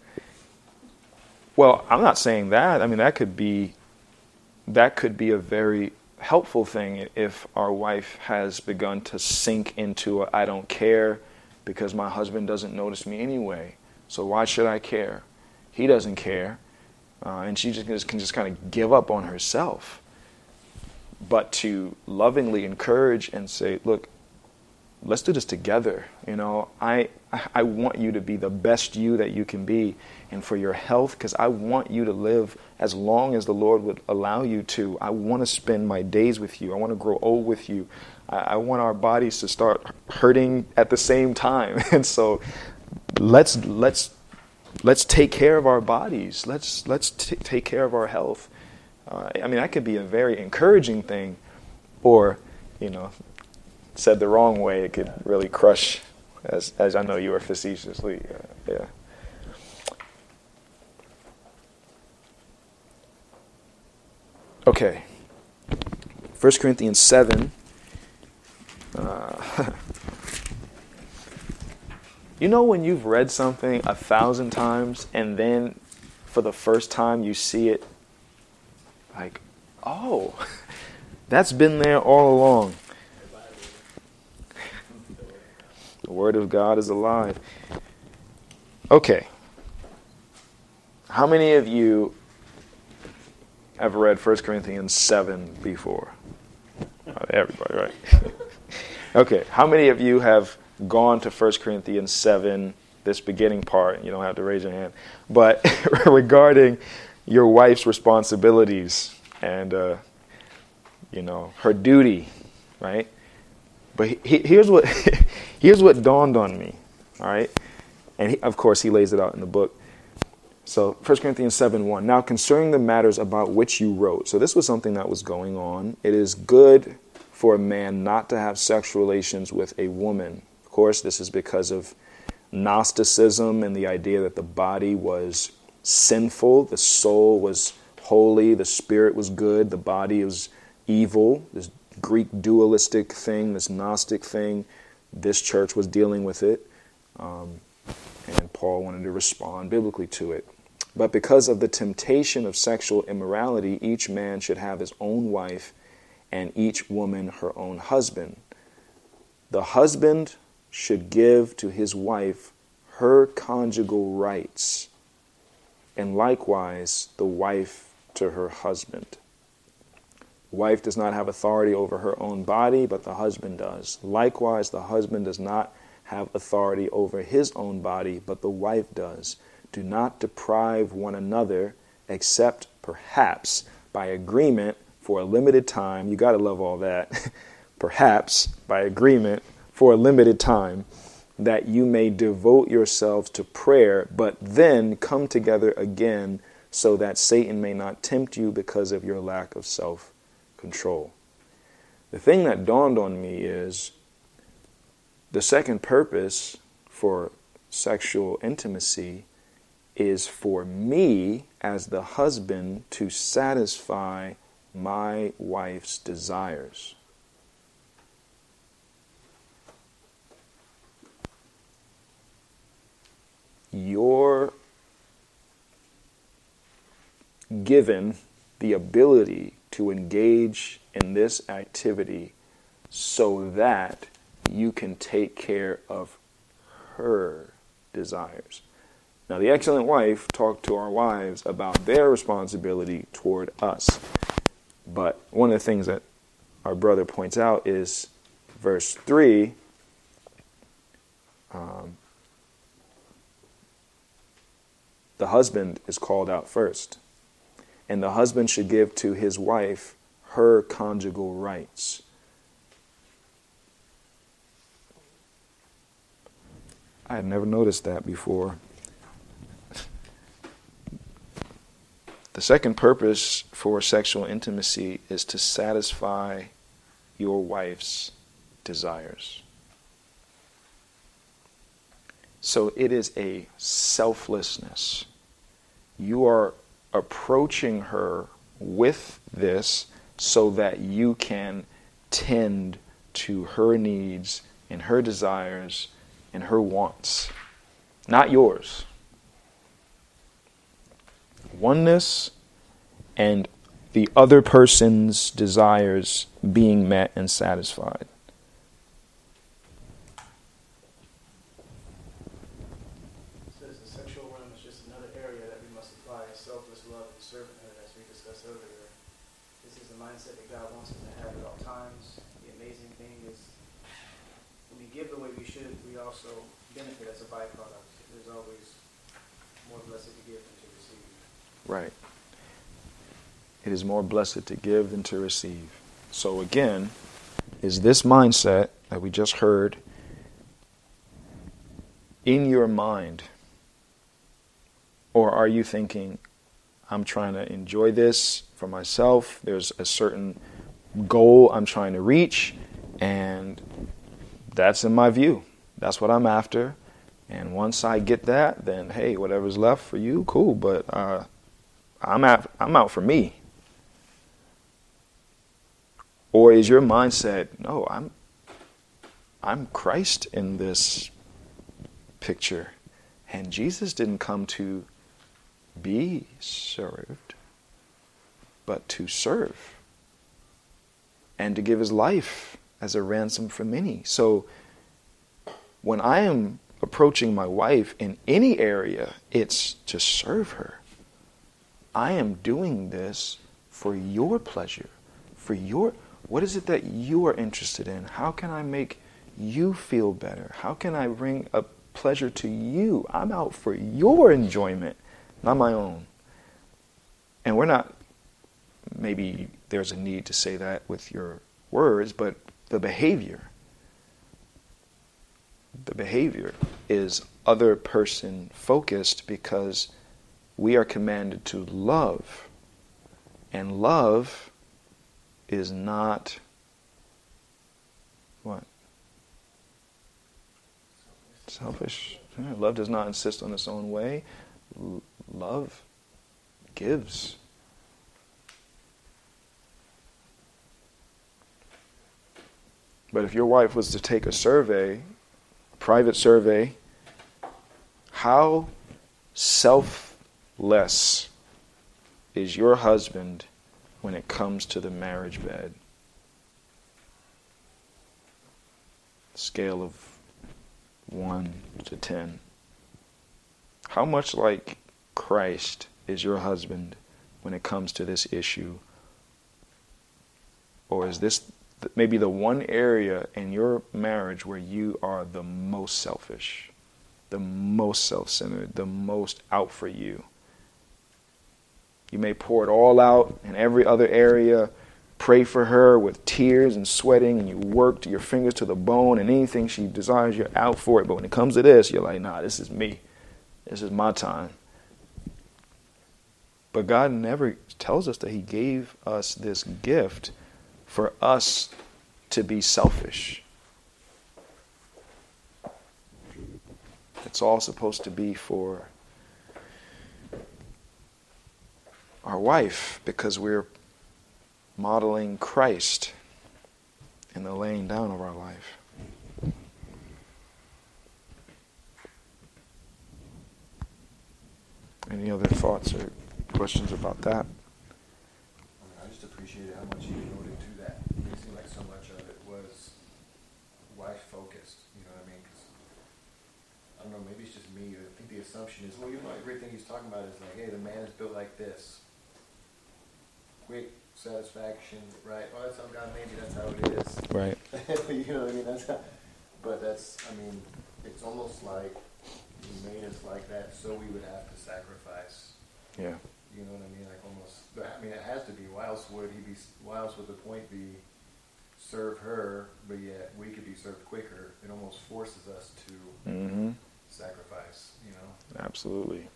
Well, I'm not saying that. I mean, that could be that could be a very helpful thing if our wife has begun to sink into a, I don't care because my husband doesn't notice me anyway. So why should I care? He doesn't care. Uh, and she just can just kind of give up on herself. But to lovingly encourage and say, look, let's do this together. You know, I I want you to be the best you that you can be, and for your health, because I want you to live as long as the Lord would allow you to. I want to spend my days with you. I want to grow old with you. I, I want our bodies to start hurting at the same time. And so let's let's let's take care of our bodies. Let's let's t- take care of our health. Uh, I mean, that could be a very encouraging thing, or, you know, said the wrong way, it could really crush, as as I know you are facetiously, uh, yeah. Okay, First Corinthians seven. Uh, you know when you've read something a thousand times and then for the first time you see it, like, oh, that's been there all along. The Word of God is alive. Okay. How many of you have read First Corinthians seven before? Everybody, right? Okay. How many of you have gone to First Corinthians seven, this beginning part? You don't have to raise your hand. But regarding your wife's responsibilities and, uh, you know, her duty, right? But he, here's what here's what dawned on me, all right? And he, of course, he lays it out in the book. So First Corinthians seven one. Now concerning the matters about which you wrote. So this was something that was going on. It is good for a man not to have sexual relations with a woman. Of course, this is because of Gnosticism and the idea that the body was sinful, the soul was holy, the spirit was good, the body was evil. This Greek dualistic thing, this Gnostic thing, this church was dealing with it. Um, and Paul wanted to respond biblically to it. But because of the temptation of sexual immorality, each man should have his own wife and each woman her own husband. The husband should give to his wife her conjugal rights, and likewise the wife to her husband. The wife does not have authority over her own body, but the husband does. Likewise, the husband does not have authority over his own body, but the wife does. Do not deprive one another, except perhaps by agreement for a limited time, you got to love all that, perhaps by agreement, for a limited time, that you may devote yourselves to prayer, but then come together again so that Satan may not tempt you because of your lack of self-control. The thing that dawned on me is the second purpose for sexual intimacy is for me as the husband to satisfy my wife's desires. You're given the ability to engage in this activity so that you can take care of her desires. Now, the excellent wife talked to our wives about their responsibility toward us. But one of the things that our brother points out is verse three. Um, the husband is called out first. And the husband should give to his wife her conjugal rights. I had never noticed that before. The second purpose for sexual intimacy is to satisfy your wife's desires. So it is a selflessness. You are approaching her with this so that you can tend to her needs and her desires and her wants, not yours. Oneness and the other person's desires being met and satisfied. It says the sexual realm is just another area that we must apply selfless love and servanthood, as we discussed earlier. This is the mindset that God wants us to have at all times. The amazing thing is, when we give the way we should, we also benefit as a byproduct. There's always more blessed to give than to receive. Right. It is more blessed to give than to receive. So again, is this mindset that we just heard in your mind? Or are you thinking, I'm trying to enjoy this for myself, there's a certain goal I'm trying to reach, and that's in my view. That's what I'm after. And once I get that, then hey, whatever's left for you, cool. But uh, I'm out. I'm out for me. Or is your mindset, no, I'm, I'm Christ in this picture, and Jesus didn't come to be served, but to serve, and to give his life as a ransom for many. So when I am approaching my wife in any area, it's to serve her. I am doing this for your pleasure, for your, what is it that you are interested in? How can I make you feel better? How can I bring a pleasure to you? I'm out for your enjoyment, not my own. And we're not, maybe there's a need to say that with your words, but the behavior, the behavior is other person focused, because we are commanded to love. And love is not what? Selfish. Yeah, love does not insist on its own way. L- love gives. But if your wife was to take a survey, a private survey, how selfless is your husband when it comes to the marriage bed? Scale of one to ten. How much like Christ is your husband when it comes to this issue? Or is this maybe the one area in your marriage where you are the most selfish, the most self-centered, the most out for you? You may pour it all out in every other area, pray for her with tears and sweating, and you work your fingers to the bone, and anything she desires, you're out for it. But when it comes to this, you're like, nah, this is me. This is my time. But God never tells us that he gave us this gift for us to be selfish. It's all supposed to be for our wife, because we're modeling Christ in the laying down of our life. Any other thoughts or questions about that? I mean, I just appreciated how much he devoted to that. It seemed like so much of it was wife-focused, you know what I mean? 'Cause I don't know, maybe it's just me. I think the assumption is, well, you know, everything he's talking about is like, hey, the man is built like this. Quick satisfaction, right? Oh, that's how God made me, that's how it is. Right. You know what I mean? That's how, but that's, I mean, it's almost like he made us like that so we would have to sacrifice. Yeah. You know what I mean? Like almost, I mean, it has to be. Why else would he be, why else would the point be serve her, but yet we could be served quicker? It almost forces us to Mm-hmm. sacrifice, you know? Absolutely.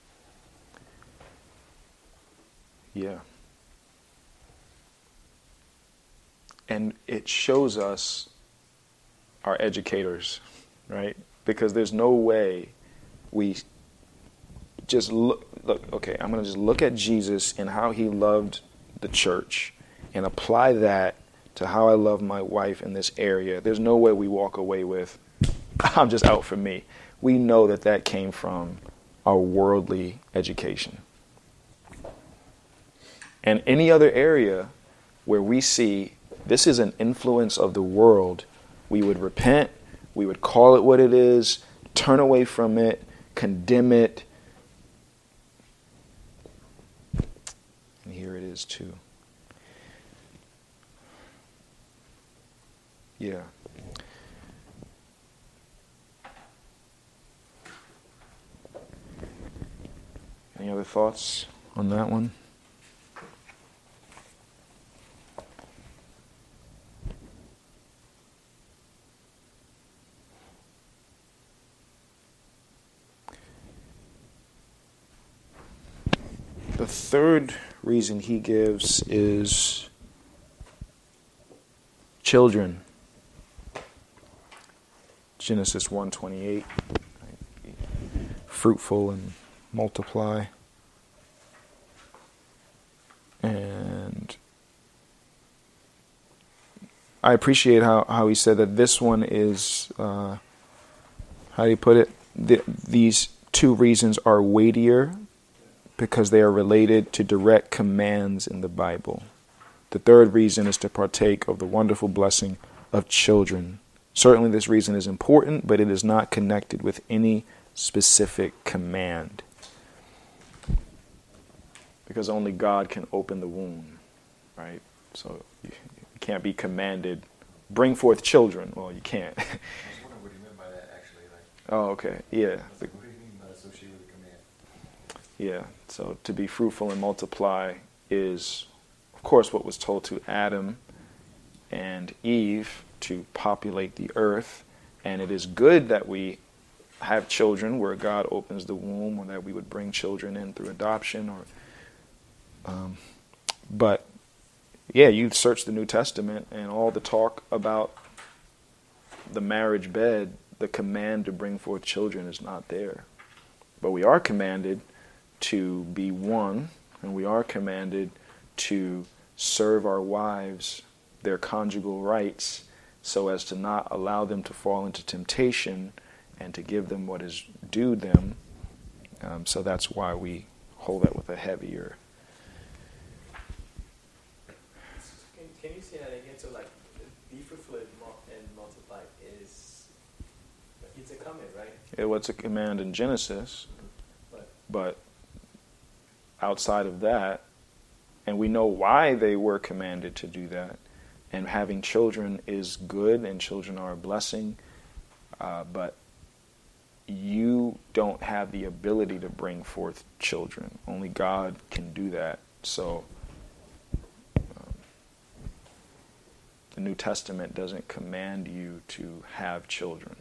Yeah. And it shows us our educators, right? Because there's no way we just look, look, okay, I'm going to just look at Jesus and how he loved the church and apply that to how I love my wife in this area. There's no way we walk away with, I'm just out for me. We know that that came from our worldly education. And any other area where we see this is an influence of the world, we would repent, we would call it what it is, turn away from it, condemn it. And here it is too. Yeah. Any other thoughts on that one? The third reason he gives is children. Genesis one twenty-eight. Fruitful and multiply. And I appreciate how, how he said that this one is, uh, how do you put it? The, these two reasons are weightier because they are related to direct commands in the Bible. The third reason is to partake of the wonderful blessing of children. Certainly this reason is important, but it is not connected with any specific command. Because only God can open the womb, right? So you, you can't be commanded, bring forth children. Well, you can't. I was wondering what he meant by that, actually. Like, Oh, okay. Yeah. I was like, what do you mean by associated with a command? Yeah. So to be fruitful and multiply is, of course, what was told to Adam and Eve, to populate the earth. And it is good that we have children where God opens the womb, or that we would bring children in through adoption. Or, um, but yeah, you search the New Testament and all the talk about the marriage bed, the command to bring forth children is not there. But we are commanded to be one, and we are commanded to serve our wives their conjugal rights so as to not allow them to fall into temptation and to give them what is due them. Um, so that's why we hold that with a heavier. Can, can you say that again? So like, be fruitful and mul- and multiply is, it's a command, right? It was a command in Genesis, But but outside of that, and we know why they were commanded to do that, and having children is good, and children are a blessing, uh, but you don't have the ability to bring forth children. Only God can do that. So um, New Testament doesn't command you to have children.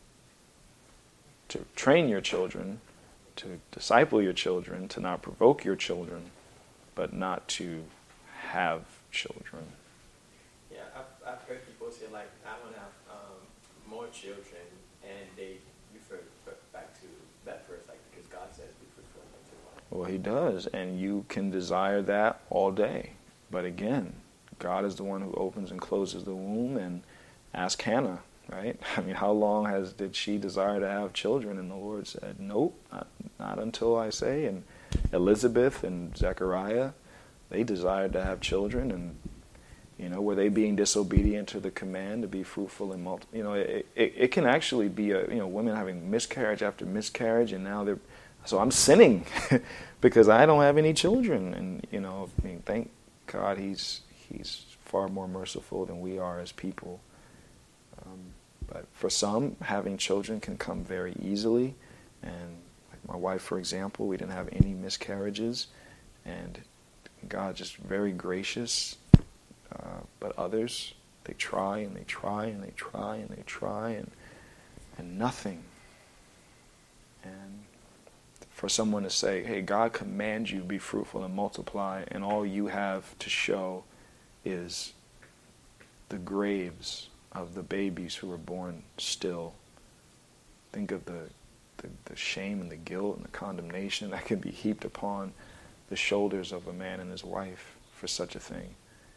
To train your children, to disciple your children, to not provoke your children, but not to have children. Yeah, I've, I've heard people say, like, I want to have um, more children, and they refer back to that verse, like, because God says be fruitful and multiply. Well, he does, and you can desire that all day. But again, God is the one who opens and closes the womb, and ask Hannah, right? I mean, how long has did she desire to have children? And the Lord said, nope, not, not until I say. And Elizabeth and Zechariah, they desired to have children, and you know, were they being disobedient to the command to be fruitful and multiply? You know, it, it, it can actually be a, you know, women having miscarriage after miscarriage, and now they're, so I'm sinning because I don't have any children. And you know, I mean, thank God he's he's far more merciful than we are as people. Um, but for some, having children can come very easily. And like my wife, for example, we didn't have any miscarriages, and God just very gracious. Uh, but others, they try and they try and they try and they try and and nothing. And for someone to say, hey, God commands you to be fruitful and multiply, and all you have to show is the graves of the babies who were born still. Think of the, the, the shame and the guilt and the condemnation that can be heaped upon the shoulders of a man and his wife for such a thing.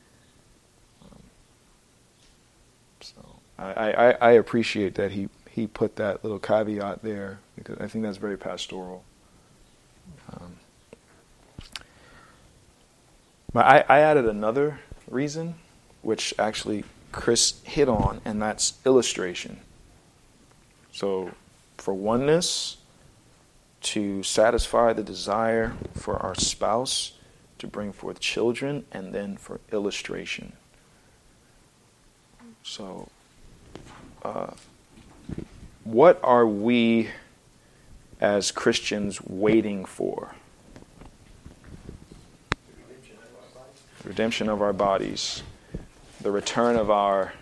So I, I, I appreciate that he, he put that little caveat there, because I think that's very pastoral. Um, but I, I added another reason, which actually Chris hit on, and that's illustration. So for oneness, to satisfy the desire for our spouse to bring forth children, and then for illustration. So, uh, what are we as Christians waiting for? Redemption of our bodies. The return of our,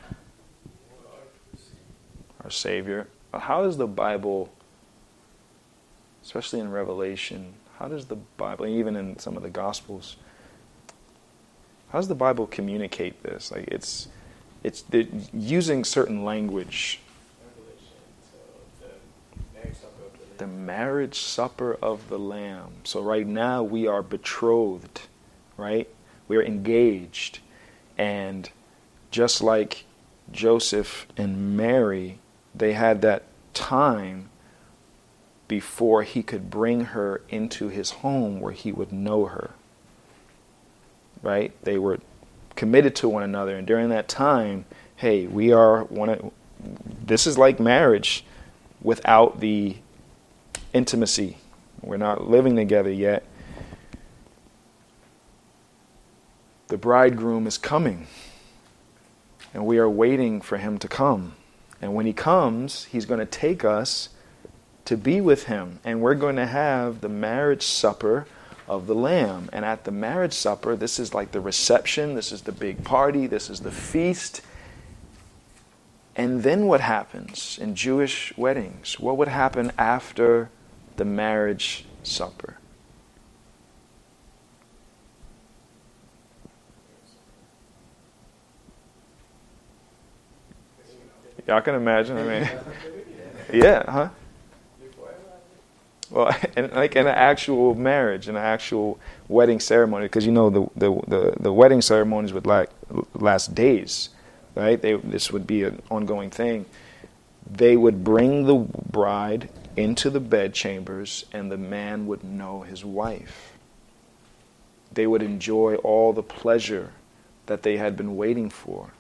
our Savior. How does the Bible, especially in Revelation, how does the Bible, even in some of the Gospels, how does the Bible communicate this? Like it's... It's the, using certain language. The marriage supper of the Lamb. So right now we are betrothed, right? We are engaged. And just like Joseph and Mary, they had that time before he could bring her into his home where he would know her. Right? They were committed to one another, and during that time, hey, we are one of, this is like marriage without the intimacy. We're not living together yet. The bridegroom is coming, and we are waiting for him to come. And when he comes, he's going to take us to be with him, and we're going to have the marriage supper of the Lamb. And at the marriage supper, this is like the reception, this is the big party, this is the feast. And then what happens in Jewish weddings? What would happen after the marriage supper? Y'all can imagine, I mean, yeah, huh? Well, and like in an actual marriage, in an actual wedding ceremony, because you know the, the the the wedding ceremonies would like last days, right? They this would be an ongoing thing. They would bring the bride into the bedchambers, and the man would know his wife. They would enjoy all the pleasure that they had been waiting for.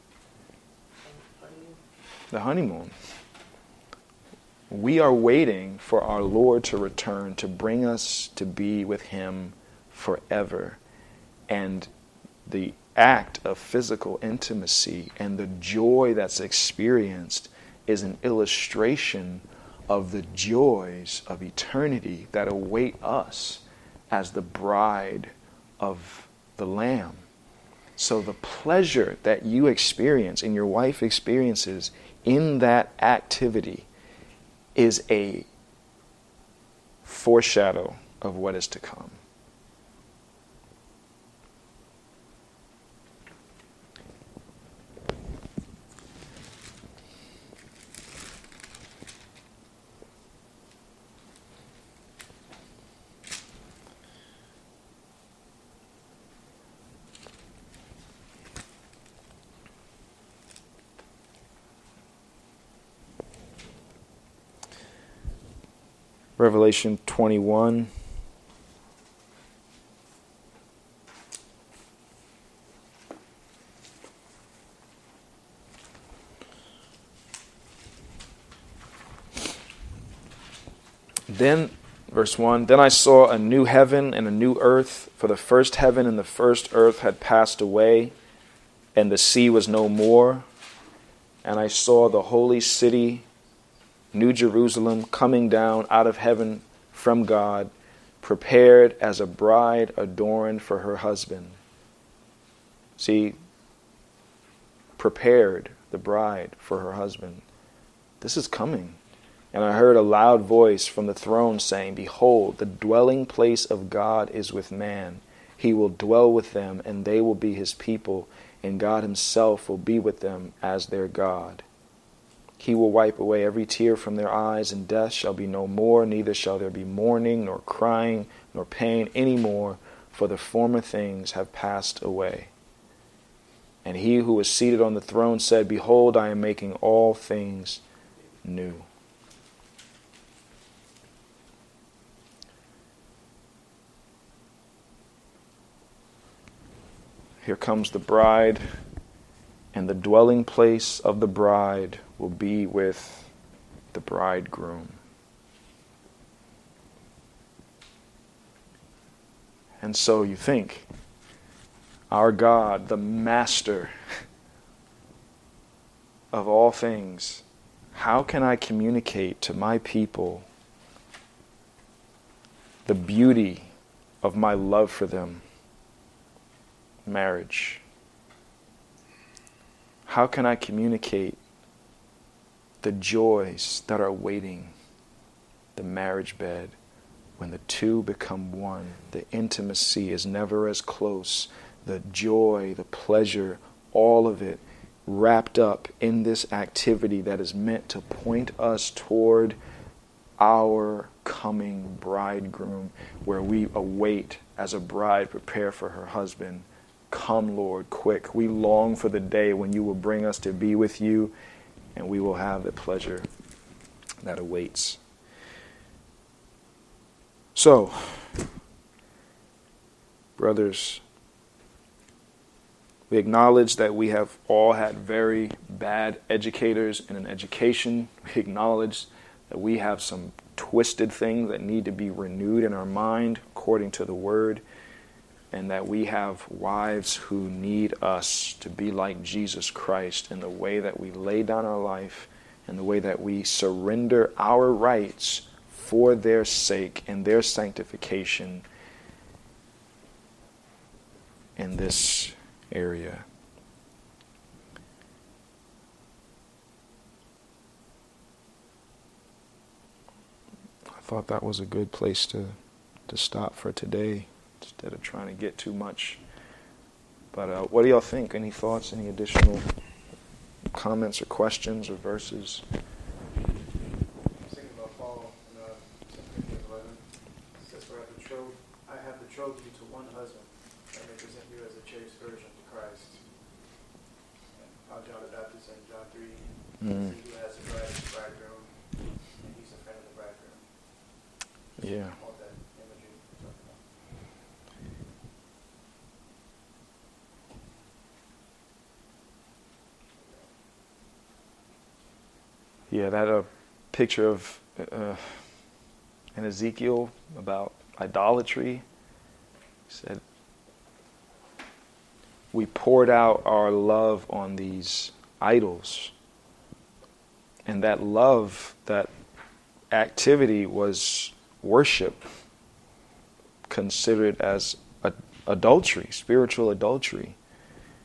The honeymoon. We are waiting for our Lord to return, to bring us to be with him forever. And the act of physical intimacy and the joy that's experienced is an illustration of the joys of eternity that await us as the bride of the Lamb. So the pleasure that you experience and your wife experiences in that activity is a foreshadow of what is to come. Revelation twenty-one. Then, verse one, then I saw a new heaven and a new earth, for the first heaven and the first earth had passed away, and the sea was no more. And I saw the holy city, New Jerusalem, coming down out of heaven from God, prepared as a bride adorned for her husband. See, prepared the bride for her husband. This is coming. And I heard a loud voice from the throne saying, behold, the dwelling place of God is with man. He will dwell with them, and they will be his people, and God himself will be with them as their God. He will wipe away every tear from their eyes, and death shall be no more, neither shall there be mourning, nor crying, nor pain any more, for the former things have passed away. And he who was seated on the throne said, behold, I am making all things new. Here comes the bride, and the dwelling place of the bride will be with the bridegroom. And so you think, our God, the master of all things, how can I communicate to my people the beauty of my love for them? Marriage. How can I communicate the joys that are waiting, the marriage bed, when the two become one? The intimacy is never as close. The joy, the pleasure, all of it wrapped up in this activity that is meant to point us toward our coming bridegroom, where we await as a bride prepare for her husband. Come, Lord, quick. We long for the day when you will bring us to be with you, and we will have the pleasure that awaits. So, brothers, we acknowledge that we have all had very bad educators in an education. We acknowledge that we have some twisted things that need to be renewed in our mind according to the Word, and that we have wives who need us to be like Jesus Christ in the way that we lay down our life, and the way that we surrender our rights for their sake and their sanctification in this area. I thought that was a good place to, to stop for today, instead of trying to get too much. But uh, what do y'all think? Any thoughts? Any additional comments or questions or verses? I was thinking about Paul in uh, Second Corinthians eleven. It says, for I betrothed, I have betrothed you to one husband, and may present you as a cherished virgin to Christ. And how John the Baptist in John three, Mm. he who has a bride is a bridegroom, and he's a friend of the bridegroom. Yeah. All that imagery we're talking about. Yeah, that uh, picture of uh, in Ezekiel about idolatry said, we poured out our love on these idols. And that love, that activity was worship, considered as a, adultery, spiritual adultery.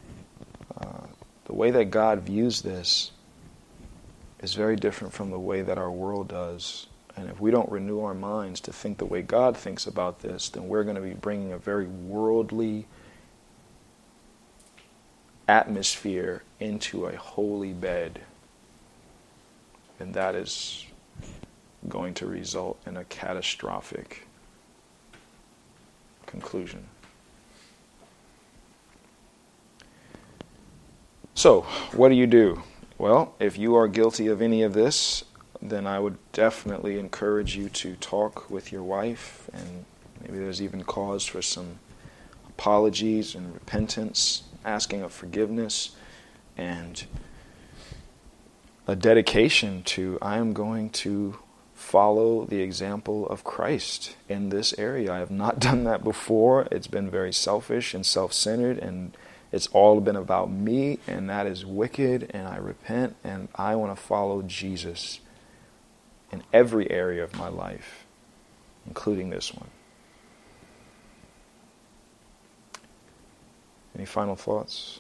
The way that God views this is very different from the way that our world does. And if we don't renew our minds to think the way God thinks about this, then we're going to be bringing a very worldly atmosphere into a holy bed. And that is going to result in a catastrophic conclusion. So, what do you do? Well, if you are guilty of any of this, then I would definitely encourage you to talk with your wife, and maybe there's even cause for some apologies and repentance, asking of forgiveness, and a dedication to, I am going to follow the example of Christ in this area. I have not done that before. It's been very selfish and self-centered, and it's all been about me, and that is wicked, and I repent, and I want to follow Jesus in every area of my life, including this one. Any final thoughts?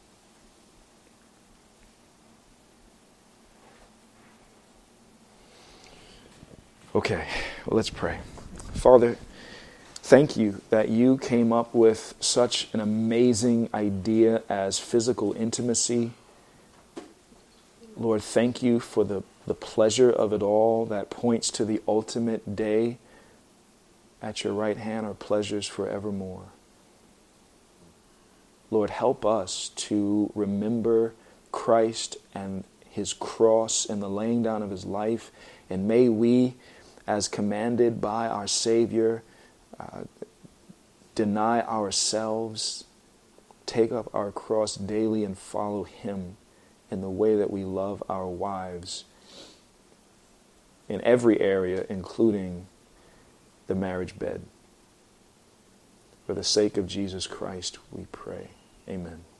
Okay, well, let's pray. Father, thank you that you came up with such an amazing idea as physical intimacy. Lord, thank you for the, the pleasure of it all that points to the ultimate day. At your right hand are pleasures forevermore. Lord, help us to remember Christ and his cross and the laying down of his life. And may we, as commanded by our Savior, uh, deny ourselves, take up our cross daily and follow him in the way that we love our wives in every area, including the marriage bed. For the sake of Jesus Christ, we pray. Amen.